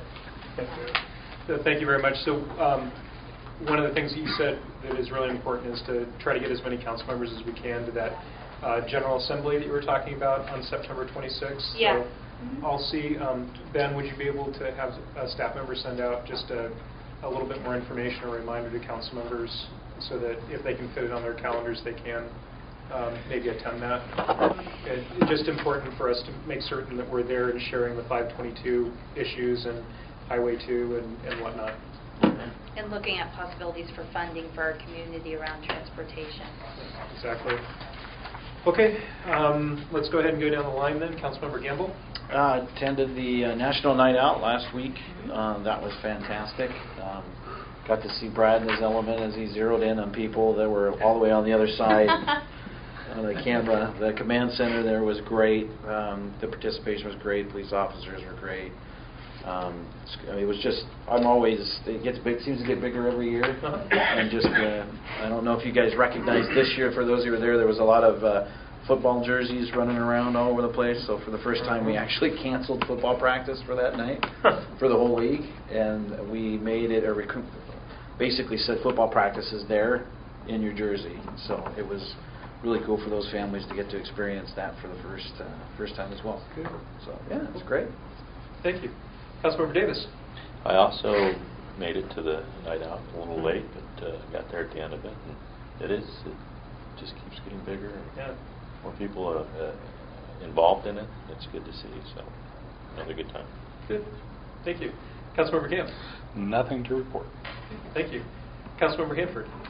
Thank you very much. So one of the things that you said that is really important is to try to get as many council members as we can to that General Assembly that you were talking about on September 26th. Yeah. So I'll see. Ben, would you be able to have a staff member send out just a little bit more information or reminder to council members so that if they can fit it on their calendars, they can maybe attend that? It's just important for us to make certain that we're there and sharing the 522 issues and Highway 2 and whatnot. And looking at possibilities for funding for our community around transportation. Exactly. Okay, let's go ahead and go down the line then. Councilmember Gamble. Attended the National Night Out last week. That was fantastic. Got to see Brad in his element as he zeroed in on people that were all the way on the other side of the camera. The command center there was great. The participation was great. Police officers were great. It was just, it gets big, seems to get bigger every year. And just, I don't know if you guys recognize this year, for those who were there was a lot of football jerseys running around all over the place. So for the first time, we actually canceled football practice for that night for the whole week. And we made it basically said football practice is there in your jersey. So it was really cool for those families to get to experience that for the first time as well. Good. So yeah, it's great. Thank you. Councilmember Davis. I also made it to the night out a little late, but got there at the end of it. And it just keeps getting bigger. And more people are involved in it. It's good to see. So another good time. Good. Thank you. Councilmember Camp. Nothing to report. Thank you. Councilmember Hanford.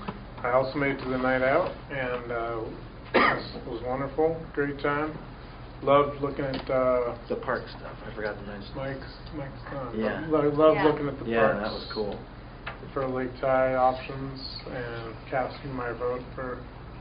I also made it to the night out, and it was wonderful. Great time. Loved looking at the park stuff. I forgot to mention. Mike's son. Yeah. Loved looking at the yeah, parks. that was cool. For Lake Tie options and casting my vote for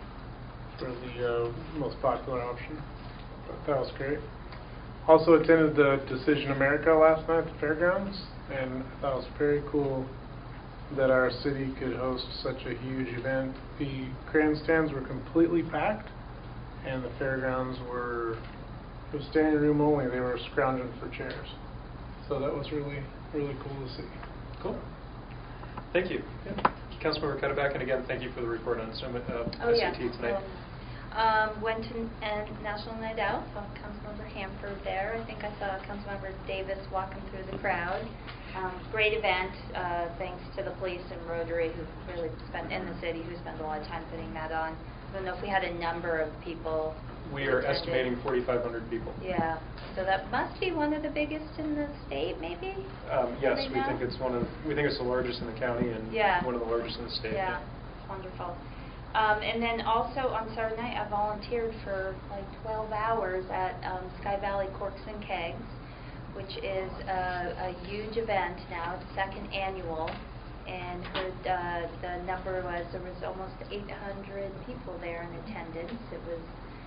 the most popular option. But that was great. Also attended the Decision America last night at the fairgrounds, and I thought it was very cool that our city could host such a huge event. The grandstands were completely packed, and the fairgrounds were, it was standing room only. They were scrounging for chairs. So that was really, really cool to see. Cool. Thank you. Yeah. Councilmember Cutterback, and again, thank you for the report on SAT tonight. Went to National Night Out, saw Councilmember Hanford there. I think I saw Councilmember Davis walking through the crowd. Great event, thanks to the police and Rotary who really spent, in the city, who spent a lot of time putting that on. I don't know if we had a number of people. We are estimating 4,500 people. Yeah, so that must be one of the biggest in the state, maybe? Yes, we think it's the largest in the county and one of the largest in the state. Yeah, wonderful. And then also on Saturday night, I volunteered for like 12 hours at Sky Valley Corks and Kegs, which is a huge event now. It's second annual, and heard the number was there was almost 800 people there in attendance. It was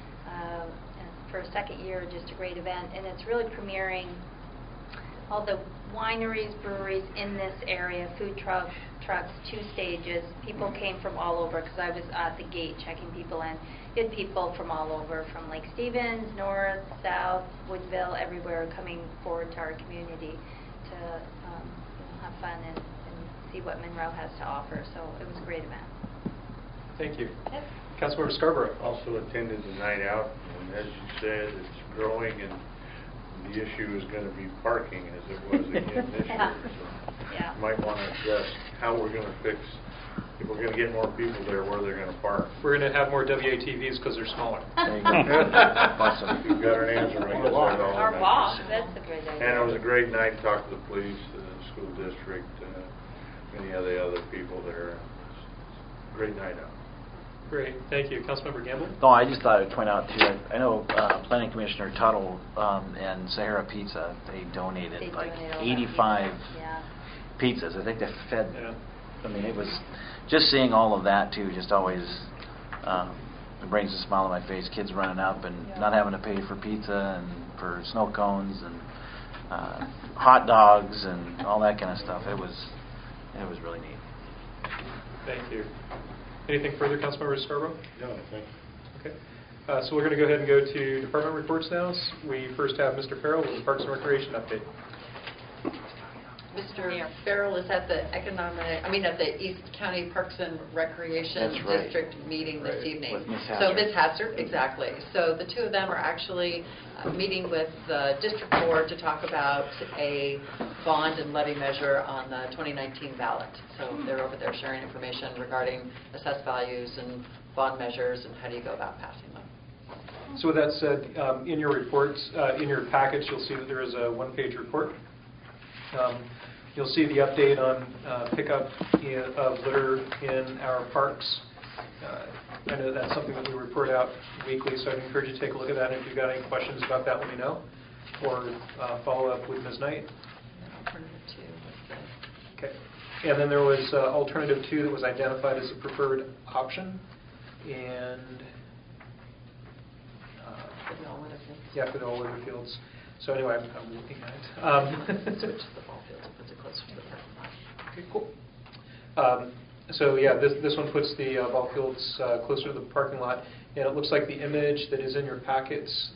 for a second year just a great event, and it's really premiering all the wineries, breweries in this area, food trucks, 2 stages. People came from all over because I was at the gate checking people in. You had people from all over, from Lake Stevens, north, south, Woodville, everywhere coming forward to our community to have fun and see what Monroe has to offer. So it was a great event. Thank you. Yep. Councilmember Scarborough. Also attended the night out, and as you said, it's growing, and the issue is going to be parking as it was again this year. So you might want to address how we're going to fix, if we're going to get more people there, where they're going to park. We're going to have more WATVs because they're smaller. Awesome. You've got an answer right there. Our boss, that's a great idea. And it was a great night. Talked to the police, the school district, many of the other people there. It was a great night out. Great, thank you. Councilmember Gamble? No, I just thought I'd point out, too, I know Planning Commissioner Tuttle and Sahara Pizza, they donated 85 pizzas. I think they fed, I mean, it was, just seeing all of that, too, just always it brings a smile on my face. Kids running up and not having to pay for pizza and for snow cones and hot dogs and all that kind of stuff. It was really neat. Thank you. Anything further, Councilmember Scarborough? No, thank you. Okay. So we're going to go ahead and go to department reports now. We first have Mr. Farrell with the Parks and Recreation update. Mr. Farrell is at the at the East County Parks and Recreation District meeting this evening. With Ms. So Ms. Hassert, exactly. So the two of them are actually meeting with the district board to talk about a bond and levy measure on the 2019 ballot. So they're over there sharing information regarding assessed values and bond measures and how do you go about passing them. So with that said, in your reports, in your package, you'll see that there is a one-page report. You'll see the update on pickup of litter in our parks. I know that's something that we report out weekly, so I'd encourage you to take a look at that. And if you've got any questions about that, let me know. Or follow up with Ms. Knight. Alternative 2. Okay. And then there was alternative 2 that was identified as a preferred option. And for the all-weather fields. So anyway, I'm looking at it. Switch to the ball fields and puts it closer to the parking lot. Okay, cool. So yeah, this one puts the ball fields closer to the parking lot, and it looks like the image that is in your packets.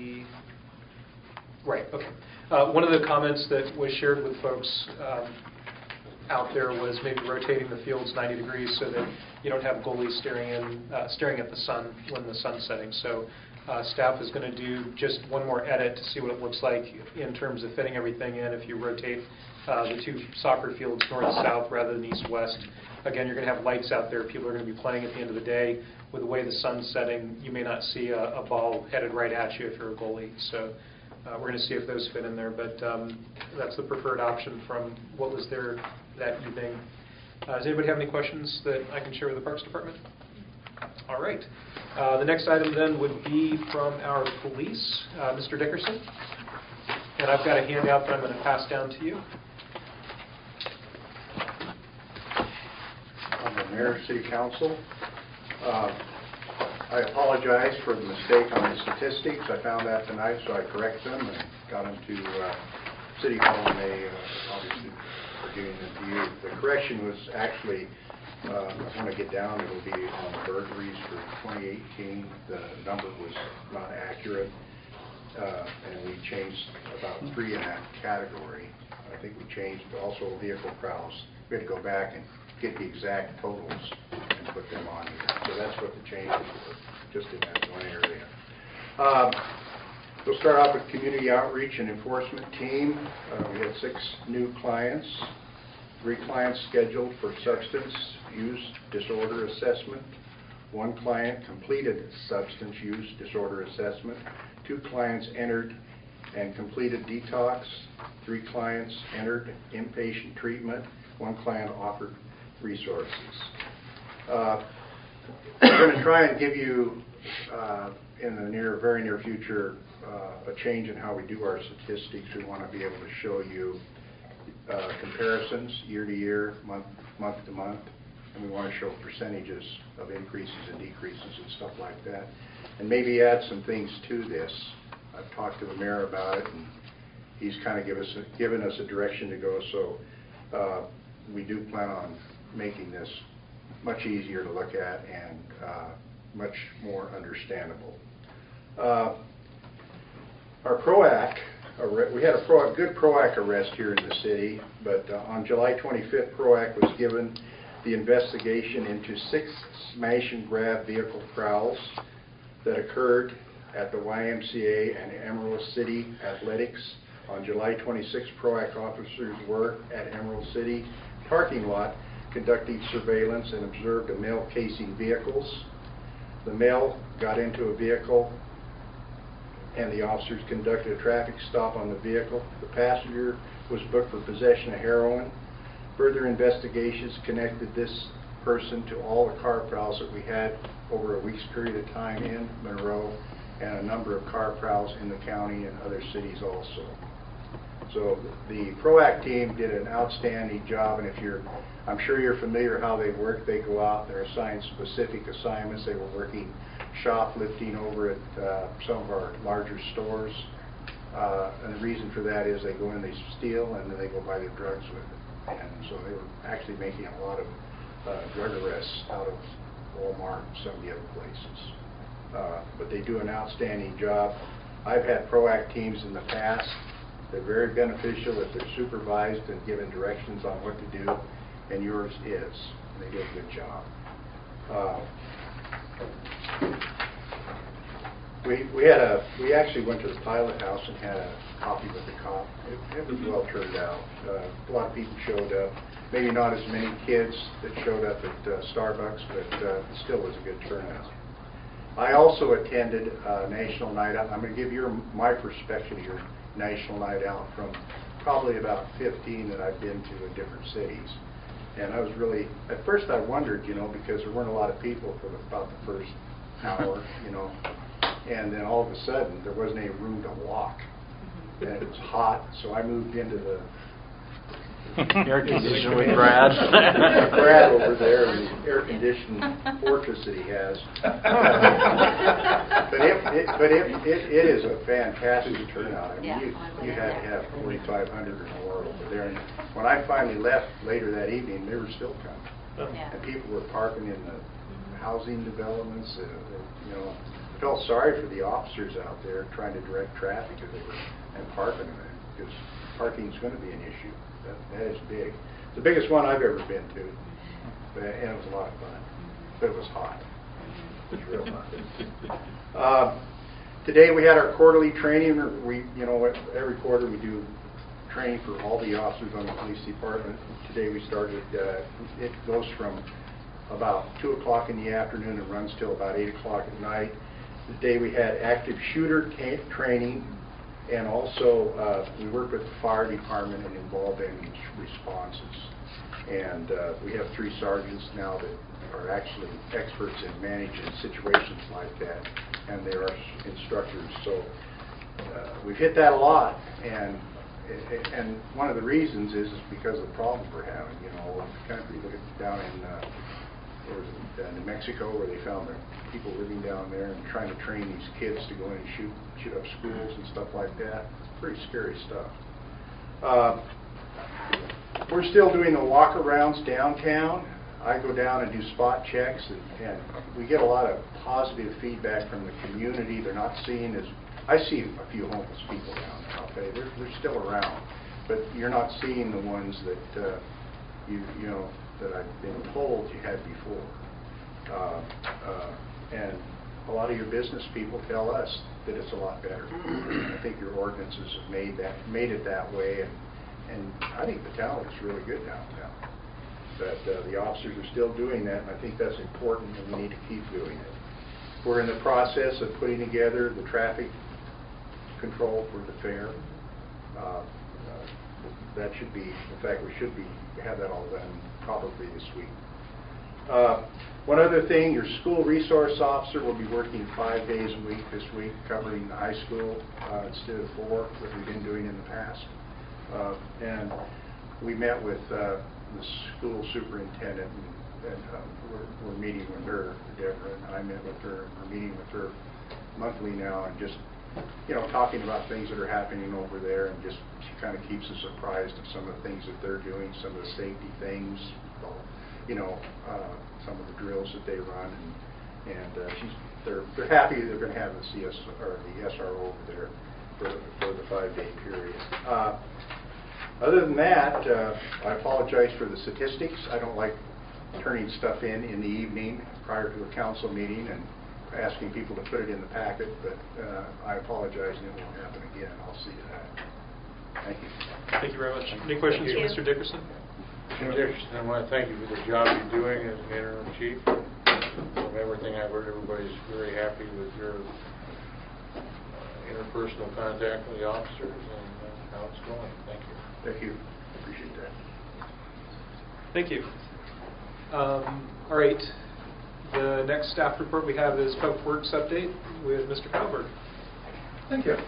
One of the comments that was shared with folks out there was maybe rotating the fields 90 degrees so that you don't have goalies staring at the sun when the sun's setting. So staff is going to do just one more edit to see what it looks like in terms of fitting everything in if you rotate the 2 soccer fields north-south rather than east-west. Again, you're going to have lights out there. People are going to be playing at the end of the day. With the way the sun's setting, you may not see a ball headed right at you if you're a goalie. So we're going to see if those fit in there. But that's the preferred option from what was there that evening. Does anybody have any questions that I can share with the Parks Department? All right. The next item then would be from our police, Mr. Dickerson. And I've got a handout that I'm going to pass down to you. I'm the Mayor, City Council. I apologize for the mistake on the statistics. I found that tonight, so I correct them and got them to City Hall, and they obviously are giving them to you. The correction was actually, when I get down, it will be on the burglaries for 2018. The number was not accurate, and we changed about 3 in that category. I think we changed also vehicle prowls. We had to go back and get the exact totals and put them on here. So that's what the changes were, just in that one area. We'll start off with community outreach and enforcement team. We had 6 new clients, 3 clients scheduled for substance use disorder assessment. 1 client completed substance use disorder assessment. 2 clients entered and completed detox. 3 clients entered inpatient treatment. 1 client offered resources. We're going to try and give you, in the very near future, a change in how we do our statistics. We want to be able to show you comparisons year to year, month to month, and we want to show percentages of increases and decreases and stuff like that, and maybe add some things to this. I've talked to the mayor about it, and he's kind of given us a direction to go, so we do plan on making this much easier to look at and much more understandable. Our PROAC, we had a good PROAC arrest here in the city, but on July 25th, PROAC was given the investigation into 6 smash and grab vehicle prowls that occurred at the YMCA and Emerald City Athletics. On July 26th, PROAC officers were at Emerald City parking lot conducting surveillance and observed a male casing vehicles. The male got into a vehicle and the officers conducted a traffic stop on the vehicle. The passenger was booked for possession of heroin. Further investigations connected this person to all the car prowls that we had over a week's period of time in Monroe, and a number of car prowls in the county and other cities also. So the PROAC team did an outstanding job, and I'm sure you're familiar how they work. They go out, they're assigned specific assignments. They were working shoplifting over at some of our larger stores, and the reason for that is they go in, they steal, and then they go buy their drugs with it. And so they were actually making a lot of drug arrests out of Walmart and some of the other places. But they do an outstanding job. I've had PROAC teams in the past. They're very beneficial if they're supervised and given directions on what to do, and yours is. They do a good job. We actually went to the pilot house and had a coffee with the cop. It was well turned out. A lot of people showed up. Maybe not as many kids that showed up at Starbucks, but it still was a good turnout. I also attended National Night Out. I'm going to give you my perspective of your National Night Out from probably about 15 that I've been to in different cities. And I was really, at first I wondered, because there weren't a lot of people for about the first hour, and then all of a sudden there wasn't any room to walk. And it was hot, so I moved into the air conditioning with Brad. Brad over there in the air-conditioned fortress that he has. But it is a fantastic turnout. I mean, you had to have 4,500 or more over there. And when I finally left later that evening, they were still coming. And people were parking in the housing developments. I felt sorry for the officers out there trying to direct traffic and parking them, because parking is going to be an issue. That is big. It's the biggest one I've ever been to, and it was a lot of fun. But it was hot. It was real hot. Today we had our quarterly training. Every quarter we do training for all the officers on the police department. Today we started. It goes from about 2 o'clock in the afternoon and runs till about 8 o'clock at night. Today we had active shooter training. And also, we work with the fire department in involved responses. And we have 3 sergeants now that are actually experts in managing situations like that, and they are instructors. So we've hit that a lot, and one of the reasons is because of the problems we're having. You know, in the country, look at down in where was it, New Mexico, where they found the people living down there and trying to train these kids to go in and shoot up schools and stuff like that. Pretty scary stuff. We're still doing the walk-arounds downtown. I go down and do spot checks, and we get a lot of positive feedback from the community. They're not seeing as... I see a few homeless people down there, okay? They're still around, but you're not seeing the ones that you know, that I've been told you had before. And a lot of your business people tell us that it's a lot better. I think your ordinances have made it that way, and I think the town looks really good downtown. But the officers are still doing that, and I think that's important, and we need to keep doing it. We're in the process of putting together the traffic control for the fair. That should be, in fact, we have that all done probably this week. One other thing, your school resource officer will be working 5 days a week this week, covering the high school instead of 4 that we've been doing in the past. And we met with the school superintendent, and we're meeting with her, Deborah, and I met with her. We're meeting with her monthly now, and just, you know, talking about things that are happening over there, and just she kind of keeps us apprised of some of the things that they're doing, some of the safety things, you know, some of the drills that they run, and they're happy they're going to have the CS or the SRO over there for the 5-day period. Other than that, I apologize for the statistics. I don't like turning stuff in the evening prior to a council meeting and asking people to put it in the packet, but I apologize, and it won't happen again. I'll see you that. Thank you. Thank you very much. Any questions for Mr. Dickerson? Mr. Dickerson, I want to thank you for the job you're doing as an interim chief. From everything I've heard, everybody's very happy with your interpersonal contact with the officers and how it's going. Thank you. Thank you. Appreciate that. Thank you. All right. The next staff report we have is Public Works update with Mr. Kalberg. Thank you.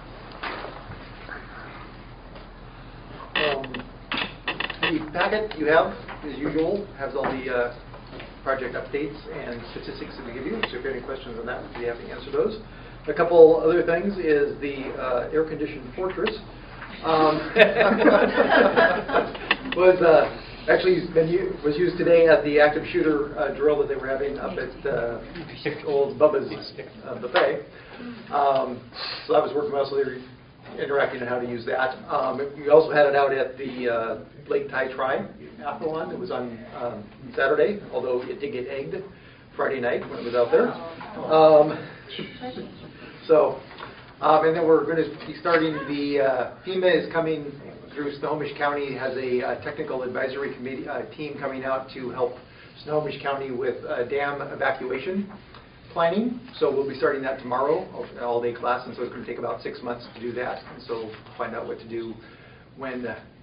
The packet you have, as usual, has all the project updates and statistics that we give you. So if you have any questions on that, we'd be happy to answer those. A couple other things is the air-conditioned fortress was used today at the active shooter drill that they were having up at old Bubba's buffet. So that was working well, so they were interacting on how to use that. We also had it out at the Lake Tai Triathlon. It was on Saturday, although it did get egged Friday night when it was out there. And then we're going to be starting the FEMA is coming through. Snohomish County has a technical advisory committee team coming out to help Snohomish County with dam evacuation planning. So we'll be starting that tomorrow, all-day class, and so it's going to take about 6 months to do that. And so find out what to do when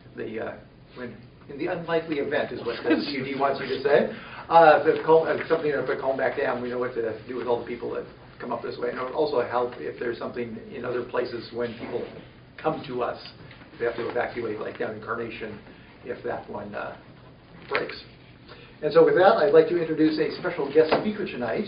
in the unlikely event is what the CUD wants you to say. If something up at Calmback Dam, we know what to do with all the people that come up this way. And it would also help if there's something in other places when people come to us. They have to evacuate, like down in Carnation, if that one breaks. And so with that, I'd like to introduce a special guest speaker tonight,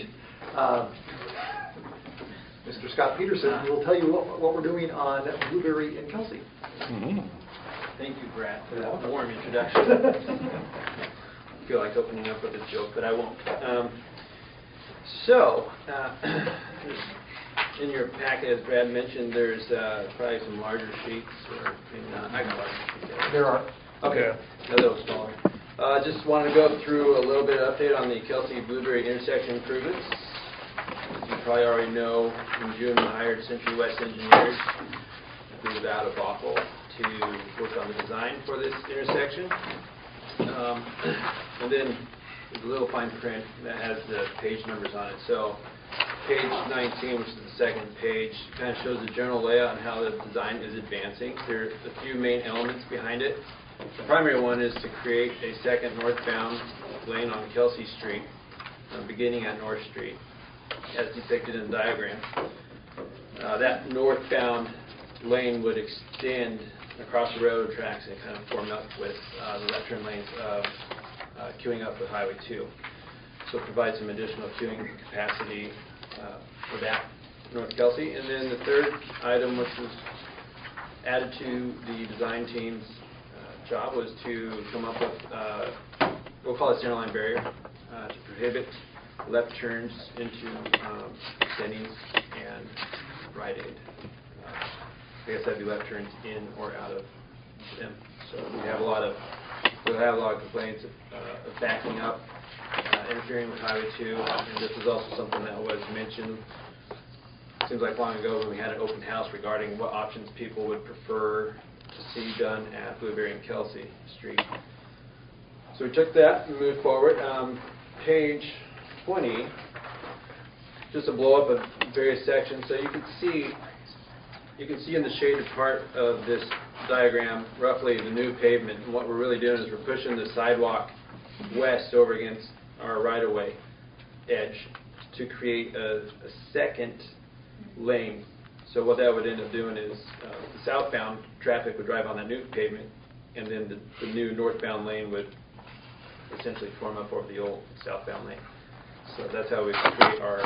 Mr. Scott Peterson, who will tell you what we're doing on Blueberry and Kelsey. Mm-hmm. Thank you, Brad, for that warm introduction. I feel like opening up with a joke, but I won't. In your packet, as Brad mentioned, there's probably some larger sheets. Or maybe not. I got larger sheets. There are. Okay. A little smaller. Just want to go through a little bit of update on the Kelsey-Blueberry intersection improvements. As you probably already know, in June we hired Century West Engineers through out of Bothell to work on the design for this intersection. And then there's a little fine print that has the page numbers on it. So page 19, which is the second page, kind of shows the general layout and how the design is advancing. There are a few main elements behind it. The primary one is to create a second northbound lane on Kelsey Street, beginning at North Street, as depicted in the diagram. That northbound lane would extend across the railroad tracks and kind of form up with the left turn lanes queuing up with Highway 2. So provide some additional queuing capacity for that North Kelsey. And then the third item, which was added to the design team's job, was to come up with, we'll call it center line barrier, to prohibit left turns into extendings and right aid. I guess that'd be left turns in or out of them. So we'll have a lot of complaints of backing up, interfering with Highway 2, and this is also something that was mentioned. Seems like long ago when we had an open house regarding what options people would prefer to see done at Blueberry and Kelsey Street. So we took that and moved forward. Page 20, just a blow up of various sections. So you can see in the shaded part of this diagram roughly the new pavement. And what we're really doing is we're pushing the sidewalk west over against our right-of-way edge to create a second lane. So what that would end up doing is the southbound traffic would drive on that new pavement, and then the new northbound lane would essentially form up over the old southbound lane. So that's how we create our,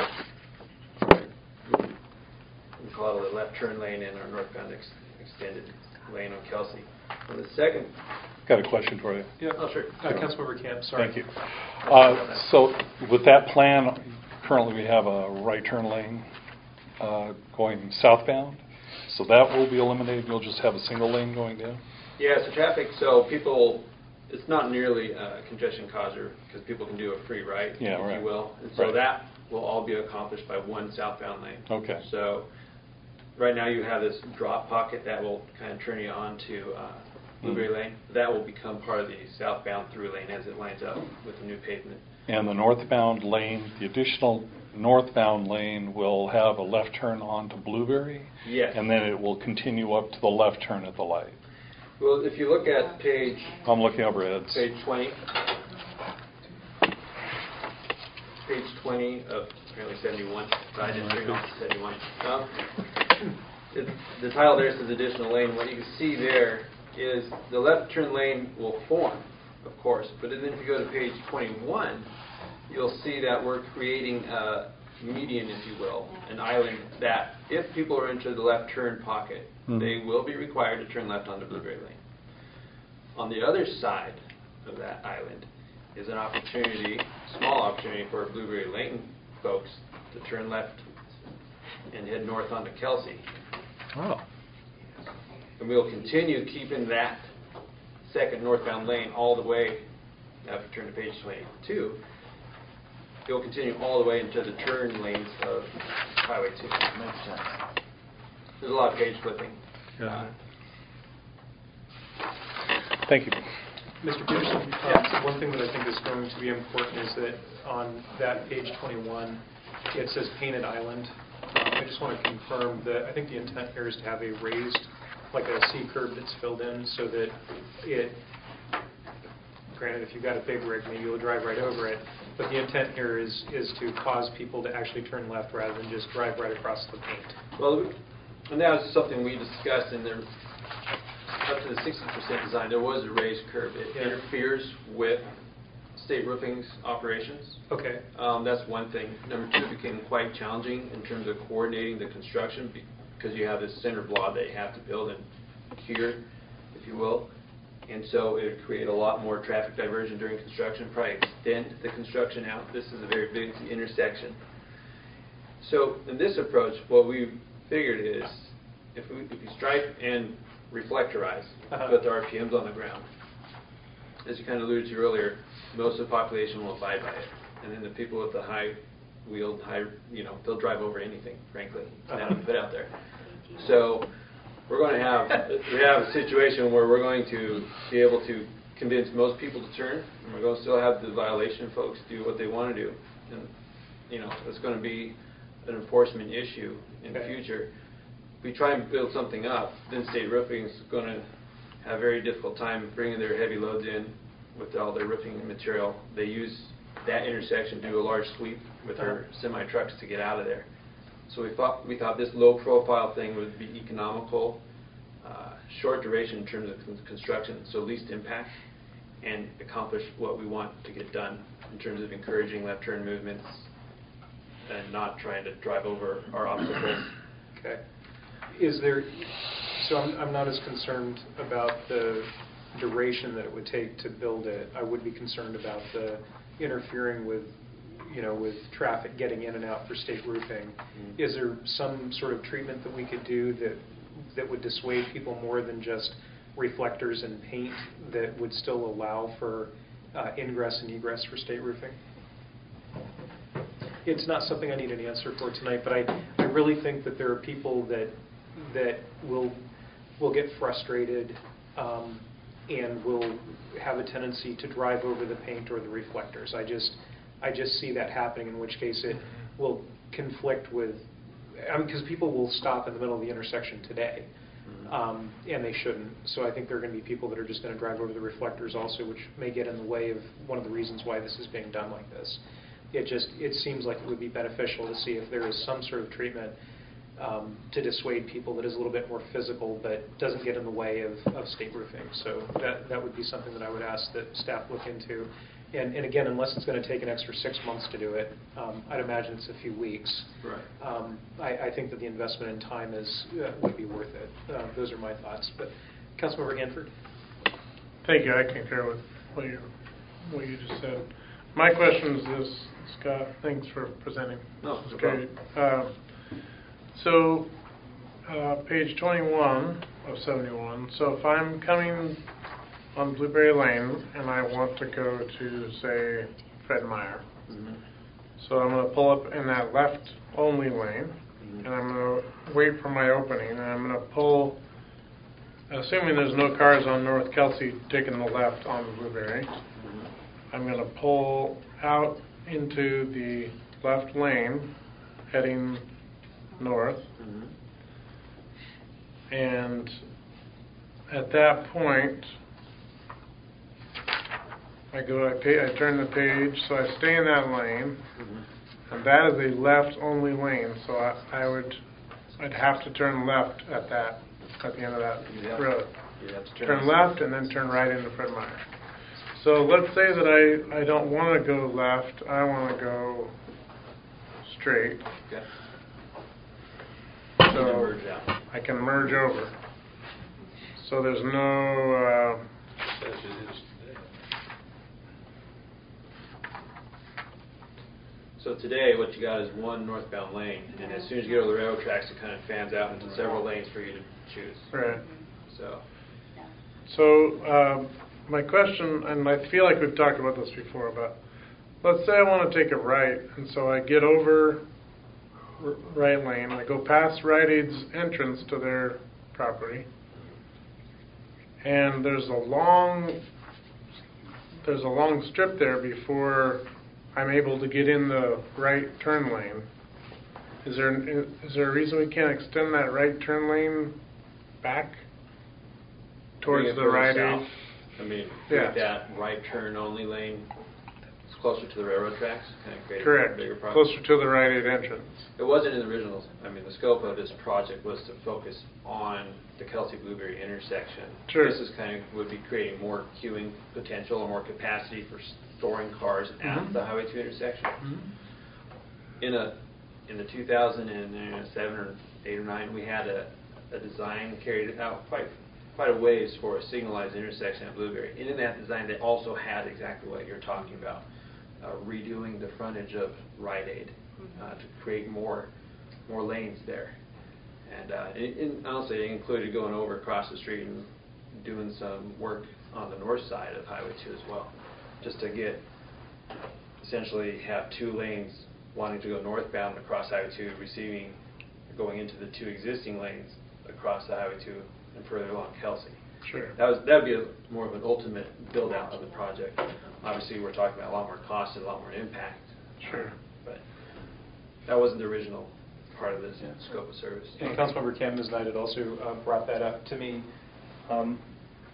we call it a left turn lane and our northbound extended lane on Kelsey. And the second... Got a question for you. Yeah. Oh, sure. Councilmember Camp, sorry. Thank you. So with that plan, currently we have a right turn lane going southbound. So that will be eliminated. You'll just have a single lane going down? Yeah, so traffic, so people, it's not nearly a congestion causer because people can do a free right, if you will. And so that will all be accomplished by one southbound lane. Okay. So right now you have this drop pocket that will kind of turn you onto Blueberry Lane. That will become part of the southbound through lane as it lines up with the new pavement. And the northbound lane, the additional northbound lane will have a left turn onto Blueberry? Yes. And then it will continue up to the left turn at the light? Well, if you look at page... I'm looking over Ed's. Page 20. Page 20 of apparently 71. So I didn't bring off 71. The title there says additional lane. What you can see there is the left turn lane will form, of course, but then if you go to page 21, you'll see that we're creating a median, if you will, an island that if people are into the left turn pocket, they will be required to turn left onto Blueberry Lane. On the other side of that island is an opportunity, small opportunity for Blueberry Lane folks to turn left and head north onto Kelsey. Oh. And we'll continue keeping that second northbound lane all the way, now if you turn to page 22, it will continue all the way into the turn lanes of Highway 2. Makes sense. There's a lot of page flipping. Yeah. Thank you. Mr. Peterson, one thing that I think is going to be important is that on that page 21, it says painted island. I just want to confirm that I think the intent here is to have a raised, like a C curve that's filled in so that it, granted if you've got a big rig maybe you'll drive right over it, but the intent here is to cause people to actually turn left rather than just drive right across the paint. Well, and that was something we discussed in there. Up to the 60% design, there was a raised curve. It interferes with State Roofing's operations. Okay. That's one thing. Number two, it became quite challenging in terms of coordinating the construction because you have this center block that you have to build and cure, if you will. And so it would create a lot more traffic diversion during construction, probably extend the construction out. This is a very big intersection. So in this approach, what we figured is if you stripe and reflectorize, put the RPMs on the ground, as you kind of alluded to earlier, most of the population will abide by it. And then the people with the high-wheeled, they'll drive over anything, frankly, that we put out there. So we're going to have a situation where we're going to be able to convince most people to turn, and we're going to still have the violation folks do what they want to do. And, it's going to be an enforcement issue in the future. If we try and build something up, then State Roofing is going to have a very difficult time bringing their heavy loads in with all their roofing material. They use that intersection to do a large sweep with their semi-trucks to get out of there. So we thought this low-profile thing would be economical, short duration in terms of construction, so least impact, and accomplish what we want to get done in terms of encouraging left turn movements and not trying to drive over our obstacles. Okay. So I'm not as concerned about the duration that it would take to build it. I would be concerned about the interfering with, with traffic getting in and out for state roofing. Mm-hmm. Is there some sort of treatment that we could do that would dissuade people more than just reflectors and paint that would still allow for ingress and egress for state roofing? It's not something I need an answer for tonight, but I really think that there are people that will get frustrated and will have a tendency to drive over the paint or the reflectors. I just see that happening, in which case it will conflict with, because people will stop in the middle of the intersection today, and they shouldn't. So I think there are going to be people that are just going to drive over the reflectors also, which may get in the way of one of the reasons why this is being done like this. It seems like it would be beneficial to see if there is some sort of treatment to dissuade people that is a little bit more physical but doesn't get in the way of state roofing. So that would be something that I would ask that staff look into. And again, unless it's going to take an extra 6 months to do it, I'd imagine it's a few weeks. Right. I think that the investment in time would be worth it. Those are my thoughts. But Councilmember Hanford. Thank you. I concur with what you just said. My question is this, Scott. Thanks for presenting. No, it's no great. problem. So, page 21 of 71. So if I'm coming on Blueberry Lane and I want to go to, say, Fred Meyer, so I'm going to pull up in that left-only lane, and I'm going to wait for my opening, and I'm going to pull, assuming there's no cars on North Kelsey taking the left on Blueberry, I'm going to pull out into the left lane, heading north, and at that point, I turn the page, so I stay in that lane, and that is a left-only lane, so I'd have to turn left at the end of that road. Turn left and then turn right into Fred Meyer. So let's say that I don't want to go left, I want to go straight. Okay. So I can merge over. So there's no... So today what you got is one northbound lane, and as soon as you go to the railroad tracks, it kind of fans out into several lanes for you to choose. Right. So my question, and I feel like we've talked about this before, but let's say I want to take a right, and so I get over right lane, I go past Rite Aid's entrance to their property, and there's a long strip there before I'm able to get in the right turn lane. Is there a reason we can't extend that right turn lane back towards the Rite Aid? I mean, make that right turn only lane closer to the railroad tracks, kind of create a bigger project. Closer to the Rite Aid entrance. It wasn't in the originals. I mean, the scope of this project was to focus on the Kelsey-Blueberry intersection. Sure. This is would be creating more queuing potential or more capacity for storing cars at the Highway 2 intersection. In the 2007 or 8 or 9, we had a design carried out quite a ways for a signalized intersection at Blueberry. And in that design, they also had exactly what you're talking about, redoing the frontage of Rite Aid to create more lanes there. And honestly, it included going over across the street and doing some work on the north side of Highway 2 as well, just to essentially have 2 lanes wanting to go northbound across Highway 2, going into the 2 existing lanes across the Highway 2 and further along Kelsey. Sure. That would be more of an ultimate build out of the project. Obviously, we're talking about a lot more cost and a lot more impact. Sure. But that wasn't the original part of this scope of service. And Councilmember Camden tonight had also brought that up to me.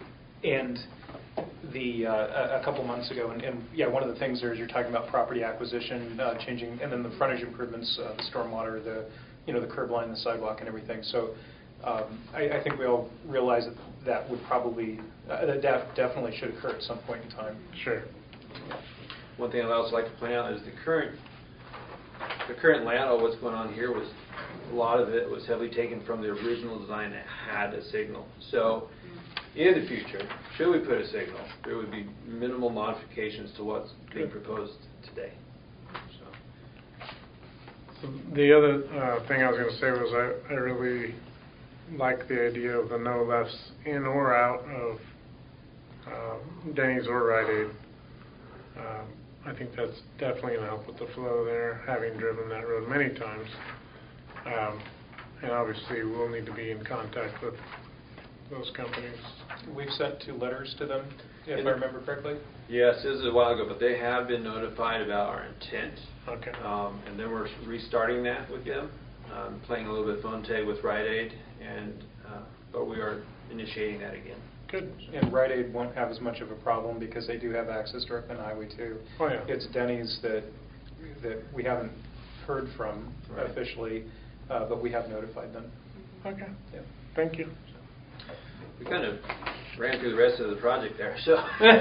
And a couple months ago, and yeah, one of the things there is you're talking about property acquisition, changing, and then the frontage improvements, the stormwater, the curb line, the sidewalk, and everything. So I think we all realize that would probably definitely should occur at some point in time. Sure. One thing I'd also like to point out is the current layout of what's going on here was a lot of it was heavily taken from the original design that had a signal. So in the future, should we put a signal, there would be minimal modifications to what's being proposed today. So the other thing I was going to say was I really like the idea of the no lefts in or out of Denny's or Rite Aid. I think that's definitely going to help with the flow there, having driven that road many times. And obviously we'll need to be in contact with those companies. We've sent 2 letters to them, if I remember correctly. Yes, this is a while ago, but they have been notified about our intent. Okay. And then we're restarting that with them, playing a little bit of phone tag with Rite Aid, but we are initiating that again. Good. And Rite Aid won't have as much of a problem because they do have access to Urban Highway too. Oh, yeah. It's Denny's that we haven't heard from officially, but we have notified them. Okay. Yeah. Thank you. We kind of ran through the rest of the project there, so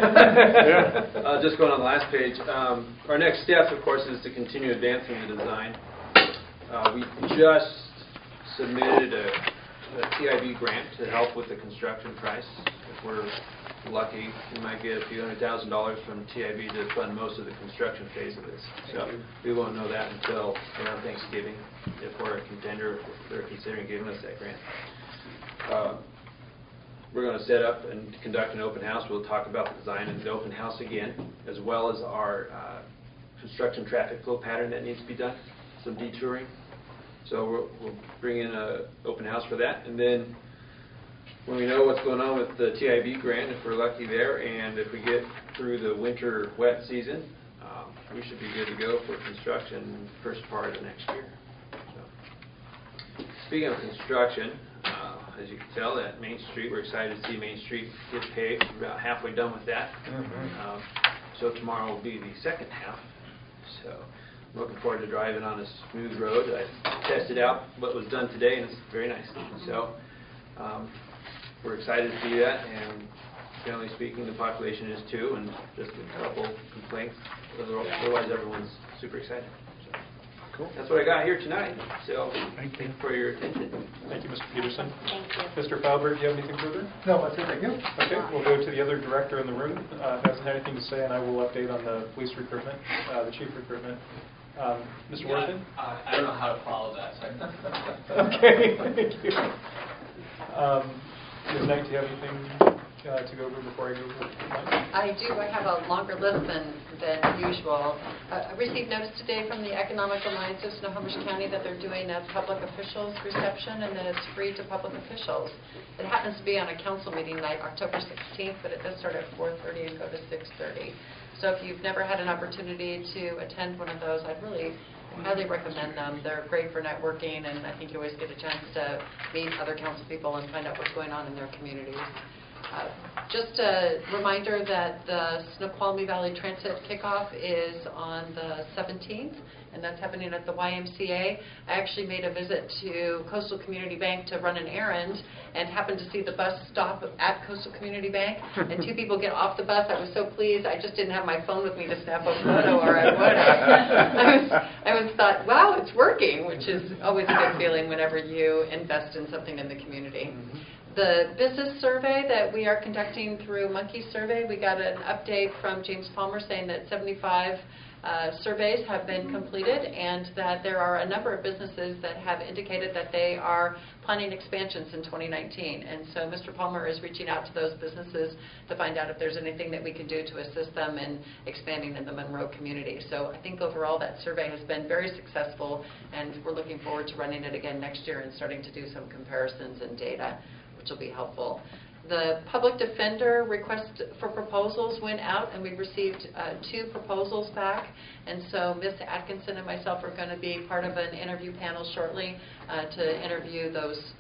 yeah. Just going on the last page. Our next step, of course, is to continue advancing the design. We just submitted a TIB grant to help with the construction price. If we're lucky, we might get a few $100,000 from TIB to fund most of the construction phase of this. So we won't know that until around Thanksgiving, if we're a contender, if they're considering giving us that grant. We're going to set up and conduct an open house. We'll talk about the design of the open house again, as well as our construction traffic flow pattern that needs to be done, some detouring. So we'll bring in an open house for that. And then when we know what's going on with the TIB grant, if we're lucky there, and if we get through the winter wet season, we should be good to go for construction first part of next year. So, speaking of construction, as you can tell, at Main Street, we're excited to see Main Street get paved. We're about halfway done with that. So tomorrow will be the second half. So I'm looking forward to driving on a smooth road. I tested out what was done today, and it's very nice. So we're excited to see that, and generally speaking, the population is too, and just a couple complaints. Otherwise, everyone's super excited. Cool. That's what I got here tonight. So thank you for your attention. Thank you, Mr. Peterson. Thank you. Mr. Falberg, do you have anything further? No, that's it. Thank you. Okay, we'll go to the other director in the room. Hasn't had anything to say, and I will update on the police recruitment, the chief recruitment. Mr. Worthington? I don't know how to follow that. So okay, thank you. Ms. Knight, do you have anything to go over before I go over mine? I do. I have a longer list than usual. I received notice today from the Economic Alliance of Snohomish County that they're doing a public officials reception, and that it's free to public officials. It happens to be on a council meeting night, October 16th, but it does start at 4:30 and go to 6:30. So if you've never had an opportunity to attend one of those, I'd really highly recommend them. They're great for networking, and I think you always get a chance to meet other council people and find out what's going on in their communities. Just a reminder that the Snoqualmie Valley Transit kickoff is on the 17th, and that's happening at the YMCA. I actually made a visit to Coastal Community Bank to run an errand and happened to see the bus stop at Coastal Community Bank, and 2 people get off the bus. I was so pleased. I just didn't have my phone with me to snap a photo, or I would have. I thought, wow, it's working, which is always a good feeling whenever you invest in something in the community. The business survey that we are conducting through Monkey Survey, we got an update from James Palmer saying that 75 surveys have been completed, and that there are a number of businesses that have indicated that they are planning expansions in 2019. And so Mr. Palmer is reaching out to those businesses to find out if there's anything that we can do to assist them in expanding in the Monroe community. So I think overall that survey has been very successful, and we're looking forward to running it again next year and starting to do some comparisons and data, which will be helpful. The public defender request for proposals went out, and we received 2 proposals back. And so Ms. Atkinson and myself are going to be part of an interview panel shortly to interview those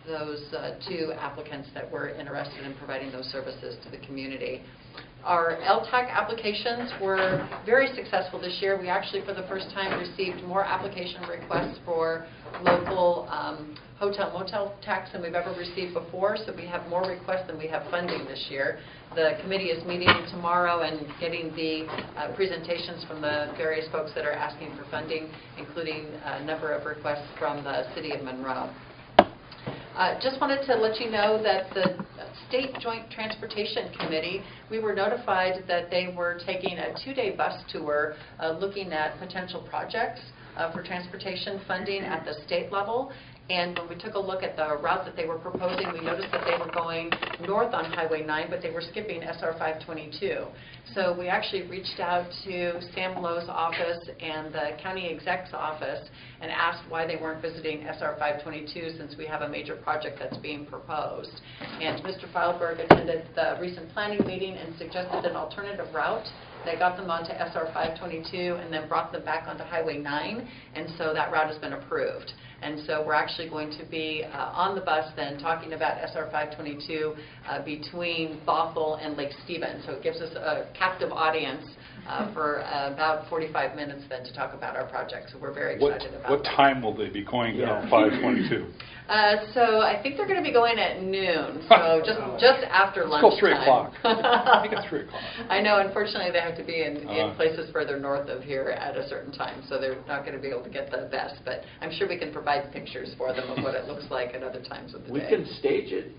those two applicants that were interested in providing those services to the community. Our LTAC applications were very successful this year. We actually, for the first time, received more application requests for local hotel motel tax than we've ever received before, so we have more requests than we have funding this year. The committee is meeting tomorrow and getting the presentations from the various folks that are asking for funding, including a number of requests from the City of Monroe. Just wanted to let you know that the State Joint Transportation Committee, we were notified that they were taking a 2-day bus tour looking at potential projects for transportation funding at the state level. And when we took a look at the route that they were proposing, we noticed that they were going north on Highway 9, but they were skipping SR 522. So we actually reached out to Sam Lowe's office and the county exec's office and asked why they weren't visiting SR 522 since we have a major project that's being proposed. And Mr. Feilberg attended the recent planning meeting and suggested an alternative route. They got them onto SR 522 and then brought them back onto Highway 9, and so that route has been approved. And so we're actually going to be on the bus then talking about SR 522 between Bothell and Lake Stevens. So it gives us a captive audience for about 45 minutes then to talk about our project. So we're very excited about What time will they be going down 522? So I think they're going to be going at noon, so just after lunchtime. Let's go 3 o'clock. Make it 3 o'clock. I know, unfortunately, they have to be in places further north of here at a certain time, so they're not going to be able to get the best. But I'm sure we can provide pictures for them of what it looks like at other times of the day. We can stage it.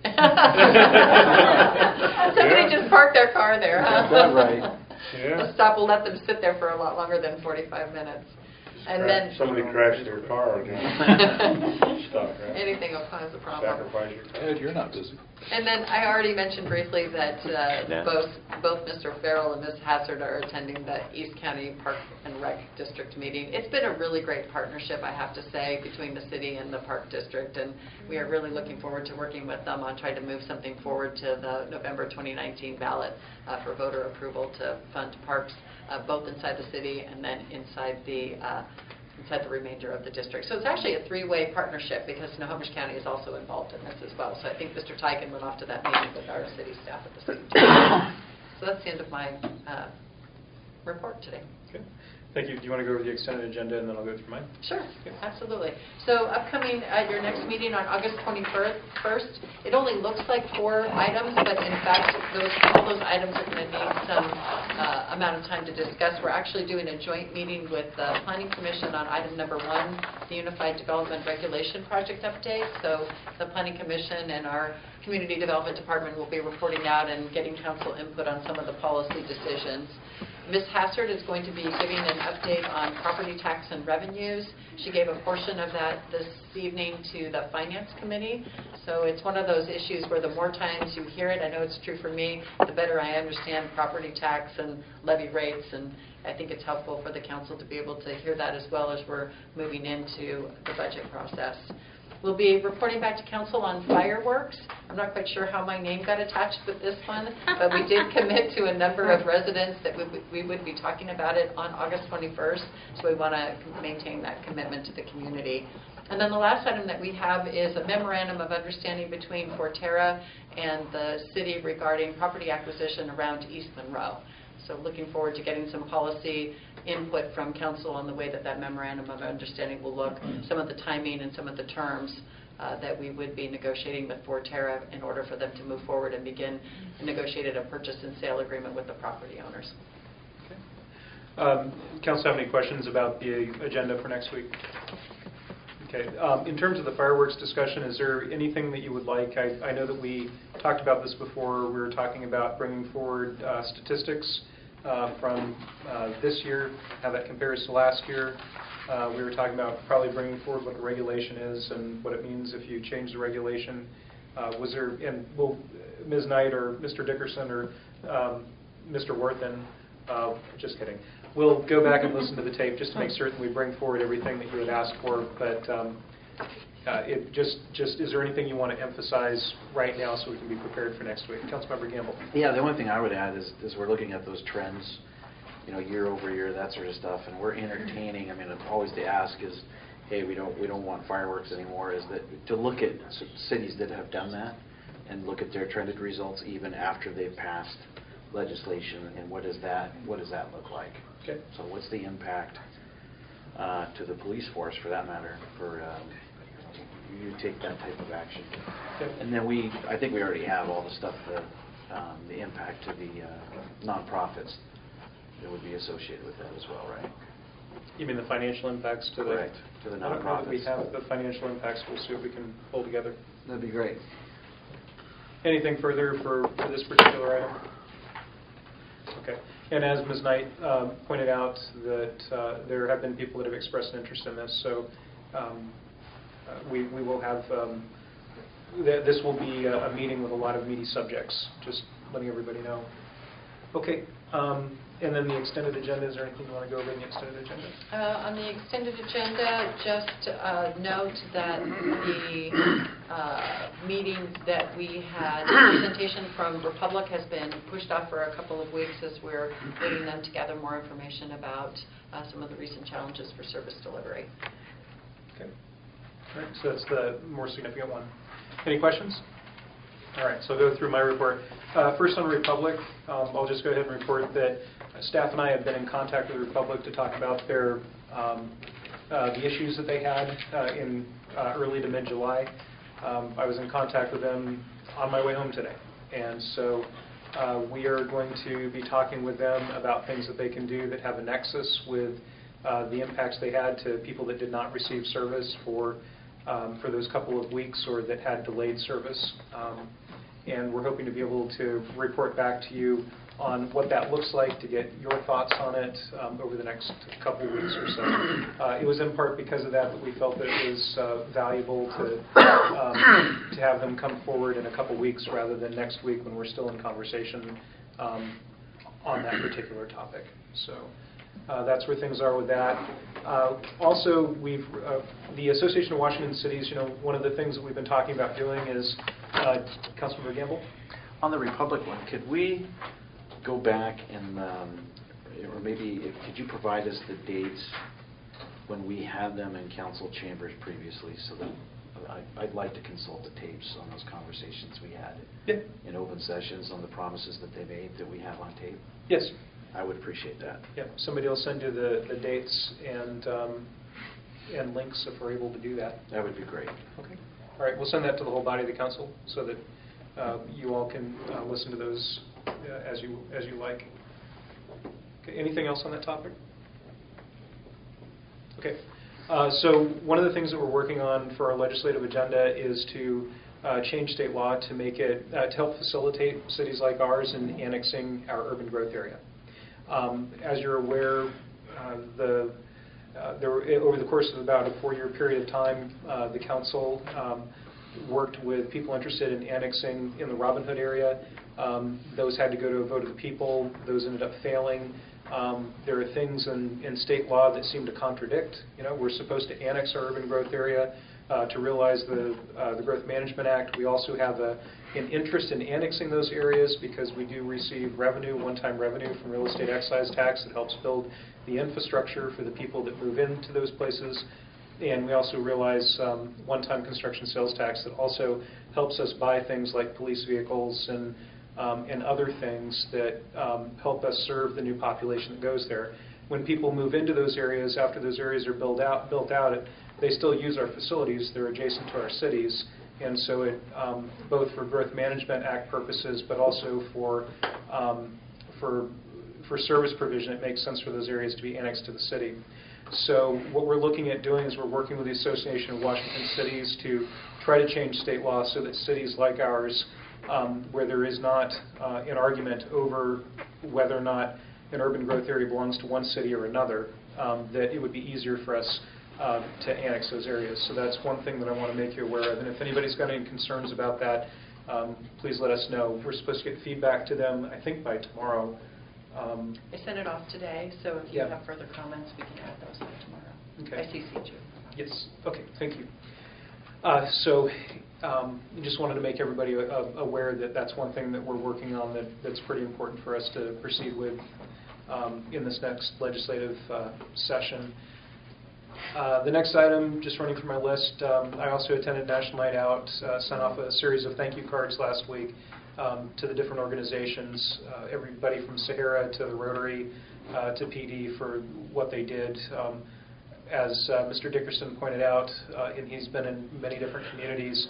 Somebody just parked their car there, huh? Is that right? Yeah. We'll let them sit there for a lot longer than 45 minutes. And then somebody crashed their car again. Stuck, right? Anything will cause a problem. Sacrifice your car. Ed, you're not busy. And then I already mentioned briefly that both Mr. Farrell and Ms. Hassard are attending the East County Park and Rec District meeting. It's been a really great partnership, I have to say, between the city and the Park District, and we are really looking forward to working with them on trying to move something forward to the November 2019 ballot for voter approval to fund parks, both inside the city and then inside the remainder of the district. So it's actually a 3-way partnership because Snohomish County is also involved in this as well. So I think Mr. Teichen went off to that meeting with our city staff at the same time. So that's the end of my report today. Okay. Thank you. Do you want to go over the extended agenda and then I'll go through mine? Sure, absolutely. So upcoming at your next meeting on August 21st, it only looks like 4 items, but in fact all those items are going to need some amount of time to discuss. We're actually doing a joint meeting with the Planning Commission on item number 1, the Unified Development Regulation Project update. So the Planning Commission and our Community Development Department will be reporting out and getting council input on some of the policy decisions. Ms. Hassard is going to be giving an update on property tax and revenues. She gave a portion of that this evening to the Finance Committee. So it's one of those issues where the more times you hear it, I know it's true for me, the better I understand property tax and levy rates, and I think it's helpful for the council to be able to hear that as well as we're moving into the budget process. We'll be reporting back to council on fireworks. I'm not quite sure how my name got attached with this one, but we did commit to a number of residents that we would be talking about it on August 21st, so we want to maintain that commitment to the community. And then the last item that we have is a memorandum of understanding between Forterra and the city regarding property acquisition around East Monroe. So looking forward to getting some policy input from council on the way that memorandum of understanding will look, some of the timing and some of the terms that we would be negotiating with Forterra in order for them to move forward and begin negotiating a purchase and sale agreement with the property owners. Okay. Council have any questions about the agenda for next week? Okay. In terms of the fireworks discussion, is there anything that you would like? I know that we talked about this before. We were talking about bringing forward statistics from this year, how that compares to last year. We were talking about probably bringing forward what the regulation is and what it means if you change the regulation. Will Ms. Knight or Mr. Dickerson or Mr. Worthen, just kidding, we'll go back and listen to the tape just to make certain we bring forward everything that you had asked for. But is there anything you want to emphasize right now so we can be prepared for next week? Councilmember Gamble. Yeah, the only thing I would add is we're looking at those trends, year over year, that sort of stuff, and we're entertaining. I mean, always the ask is, hey, we don't want fireworks anymore, is that to look at cities that have done that and look at their trended results even after they've passed legislation, and what does that look like? Okay. So what's the impact to the police force, for that matter, for you take that type of action? Okay. And then I think we already have all the stuff, the impact to the nonprofits that would be associated with that as well, right? You mean the financial impacts to the... Correct, to the I don't know that we nonprofits. have the financial impacts. We'll see what we can pull together. That'd be great. Anything further for this particular item? Okay. And as Ms. Knight pointed out, that there have been people that have expressed an interest in this, so we will have, this will be a meeting with a lot of meaty subjects, just letting everybody know. Okay. And then the extended agenda, is there anything you want to go over in the extended agenda? On the extended agenda, just note that the meeting that we had, presentation from Republic has been pushed off for a couple of weeks as we're waiting them to gather more information about some of the recent challenges for service delivery. Okay. All right, so that's the more significant one. Any questions? All right, so I'll go through my report. First on Republic, I'll just go ahead and report that staff and I have been in contact with Republic to talk about their the issues that they had in early to mid-July. I was in contact with them on my way home today, and so we are going to be talking with them about things that they can do that have a nexus with the impacts they had to people that did not receive service for those couple of weeks or that had delayed service. And we're hoping to be able to report back to you on what that looks like, to get your thoughts on it over the next couple of weeks or so. It was in part because of that we felt that it was valuable to have them come forward in a couple of weeks rather than next week when we're still in conversation on that particular topic. So that's where things are with that. Also, the Association of Washington Cities, one of the things that we've been talking about doing is, Councilmember Gamble? On the Republic one, could we go back and, or maybe could you provide us the dates when we had them in council chambers previously, so that I'd like to consult the tapes on those conversations we had in open sessions on the promises that they made that we have on tape? Yes. I would appreciate that. Yeah, somebody will send you the dates and links if we're able to do that. That would be great. Okay. All right, we'll send that to the whole body of the council so that you all can listen to those as you like. Okay, anything else on that topic? Okay. So one of the things that we're working on for our legislative agenda is to change state law to make it to help facilitate cities like ours in annexing our urban growth area. As you're aware, over the course of about a 4-year period of time, the council worked with people interested in annexing in the Robin Hood area. Those had to go to a vote of the people. Those ended up failing. There are things in state law that seem to contradict. We're supposed to annex our urban growth area to realize the Growth Management Act. We also have an interest in annexing those areas because we do receive revenue, one-time revenue from real estate excise tax that helps build the infrastructure for the people that move into those places. And we also realize one-time construction sales tax that also helps us buy things like police vehicles and other things that help us serve the new population that goes there. When people move into those areas, after those areas are built out, they still use our facilities. They're adjacent to our cities. And so it, both for Growth Management Act purposes, but also for service provision, it makes sense for those areas to be annexed to the city. So what we're looking at doing is we're working with the Association of Washington Cities to try to change state law so that cities like ours, where there is not an argument over whether or not an urban growth area belongs to one city or another, that it would be easier for us to annex those areas. So that's one thing that I want to make you aware of. And if anybody's got any concerns about that, please let us know. We're supposed to get feedback to them, I think, by tomorrow. I sent it off today, so if you have further comments, we can add those by tomorrow. Okay. I CC'd you. Yes. Okay. Thank you. So just wanted to make everybody aware that that's one thing that we're working on that's pretty important for us to proceed with in this next legislative session. The next item, just running through my list, I also attended National Night Out, sent off a series of thank you cards last week to the different organizations, everybody from Sahara to the Rotary to PD for what they did. As Mr. Dickerson pointed out, and he's been in many different communities,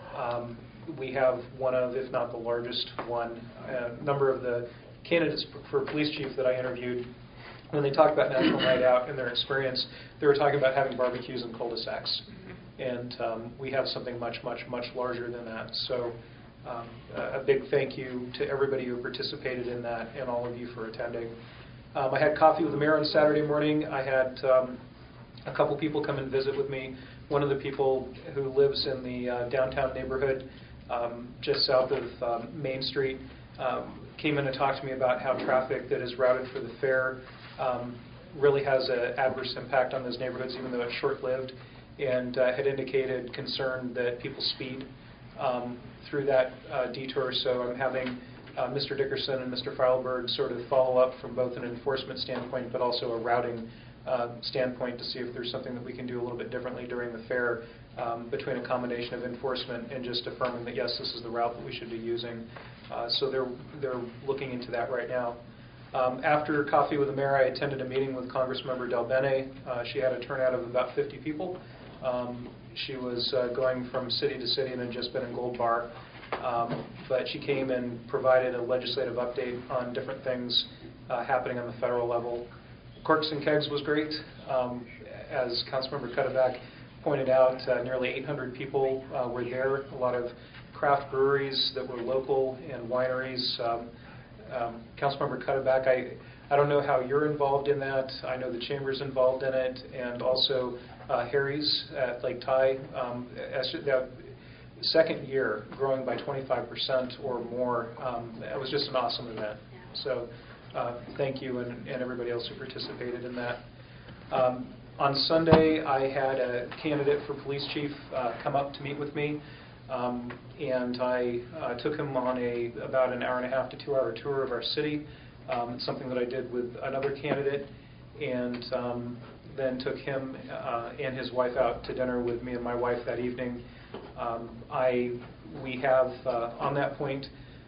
we have one of, if not the largest one. A number of the candidates for police chief that I interviewed, when they talked about National Night Out and their experience, they were talking about having barbecues in cul-de-sacs. And we have something much, much, much larger than that. So a big thank you to everybody who participated in that and all of you for attending. I had coffee with the mayor on Saturday morning. I had a couple people come and visit with me. One of the people who lives in the downtown neighborhood just south of Main Street came in to talk to me about how traffic that is routed for the fair really has an adverse impact on those neighborhoods, even though it's short-lived, and had indicated concern that people speed through that detour. So I'm having Mr. Dickerson and Mr. Feilberg sort of follow up from both an enforcement standpoint but also a routing standpoint to see if there's something that we can do a little bit differently during the fair between a combination of enforcement and just affirming that, yes, this is the route that we should be using. So they're looking into that right now. After coffee with the mayor, I attended a meeting with Congressmember Del Bene. She had a turnout of about 50 people. She was going from city to city and had just been in Gold Bar. But she came and provided a legislative update on different things happening on the federal level. Corks and Kegs was great. As Councilmember Cuddeback pointed out, nearly 800 people were there, a lot of craft breweries that were local and wineries. Councilmember Cuddeback, I don't know how you're involved in that. I know the Chamber's involved in it, and also Harry's at Lake Ty. That second year, growing by 25% or more, it was just an awesome event. So thank you and everybody else who participated in that. On Sunday, I had a candidate for police chief come up to meet with me. And I took him on about an hour and a half to 2 hour tour of our city. It's something that I did with another candidate, and then took him and his wife out to dinner with me and my wife that evening. We have, on that point,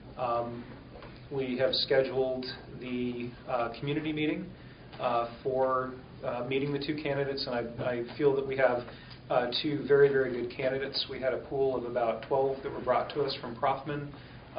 we have scheduled the community meeting for meeting the two candidates, and I feel that we have two very, very good candidates. We had a pool of about 12 that were brought to us from Prothman.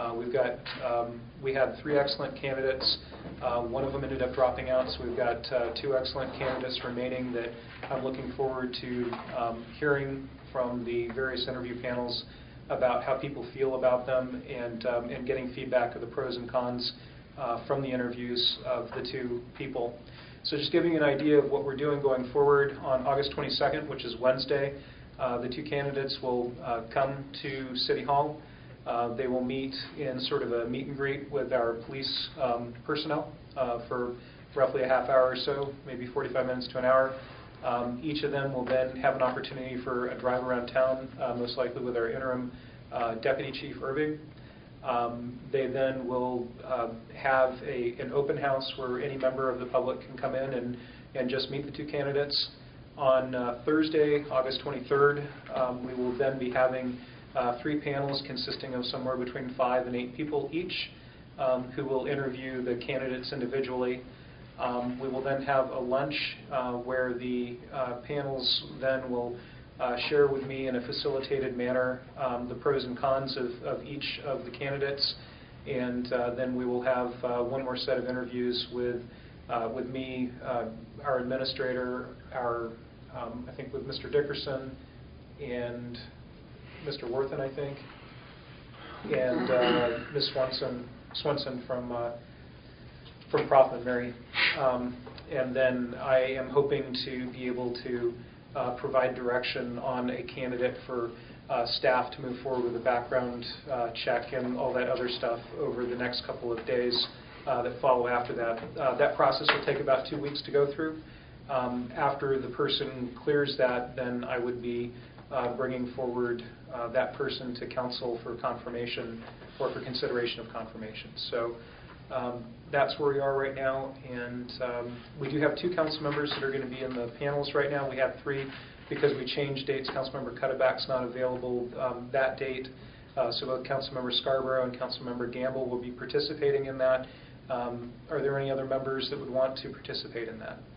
We had 3 excellent candidates. One of them ended up dropping out, so we've got 2 excellent candidates remaining that I'm looking forward to hearing from the various interview panels about how people feel about them and getting feedback of the pros and cons from the interviews of the 2 people. So just giving you an idea of what we're doing going forward, on August 22nd, which is Wednesday, the 2 candidates will come to City Hall. They will meet in sort of a meet and greet with our police personnel for roughly a half hour or so, maybe 45 minutes to an hour. Each of them will then have an opportunity for a drive around town, most likely with our interim Deputy Chief Irving. They then will have an open house where any member of the public can come in and just meet the 2 candidates. On Thursday, August 23rd, we will then be having 3 panels consisting of somewhere between 5 and 8 people each who will interview the candidates individually. We will then have a lunch where the panels then will share with me in a facilitated manner the pros and cons of each of the candidates, and then we will have one more set of interviews with me, our administrator, I think with Mr. Dickerson and Mr. Worthen, I think, and Ms. Swenson from Prothman, Mary. And then I am hoping to be able to provide direction on a candidate for staff to move forward with a background check and all that other stuff over the next couple of days that follow after that. That process will take about 2 weeks to go through. After the person clears that, then I would be bringing forward that person to council for confirmation or for consideration of confirmation. So That's where we are right now, and we do have 2 council members that are going to be in the panels right now. We had 3 because we changed dates. Councilmember Cuddeback's not available that date, so both Councilmember Scarborough and Councilmember Gamble will be participating in that. Are there any other members that would want to participate in that?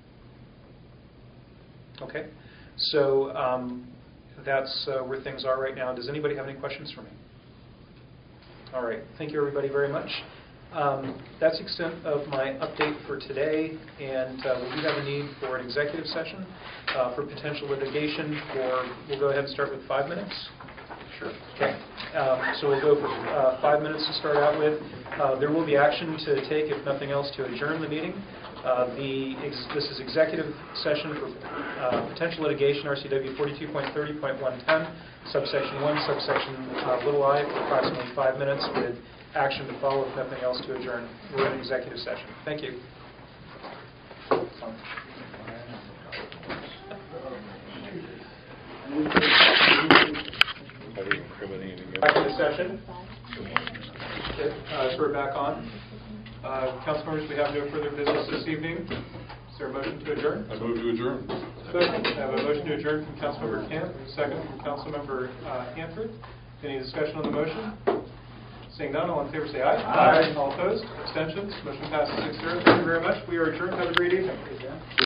Okay, so that's where things are right now. Does anybody have any questions for me? All right, thank you everybody very much. That's the extent of my update for today, and we do have a need for an executive session for potential litigation. We'll go ahead and start with 5 minutes. Sure. Okay. So we'll go for 5 minutes to start out with. There will be action to take, if nothing else, to adjourn the meeting. This is executive session for potential litigation, RCW 42.30.110, subsection 1, subsection little I, for approximately 5 minutes with action to follow, if nothing else, to adjourn. We're in executive session. Thank you. Back to the session. Okay, so we're back on. Council members, we have no further business this evening. Is there a motion to adjourn? I move to adjourn. Second. I have a motion to adjourn from Councilmember Camp, second from Councilmember Hanford. Any discussion on the motion? Seeing none, all in favor say aye. Aye. All opposed? Abstentions? Motion passes 6-0. Thank you very much. We are adjourned. Have a great evening.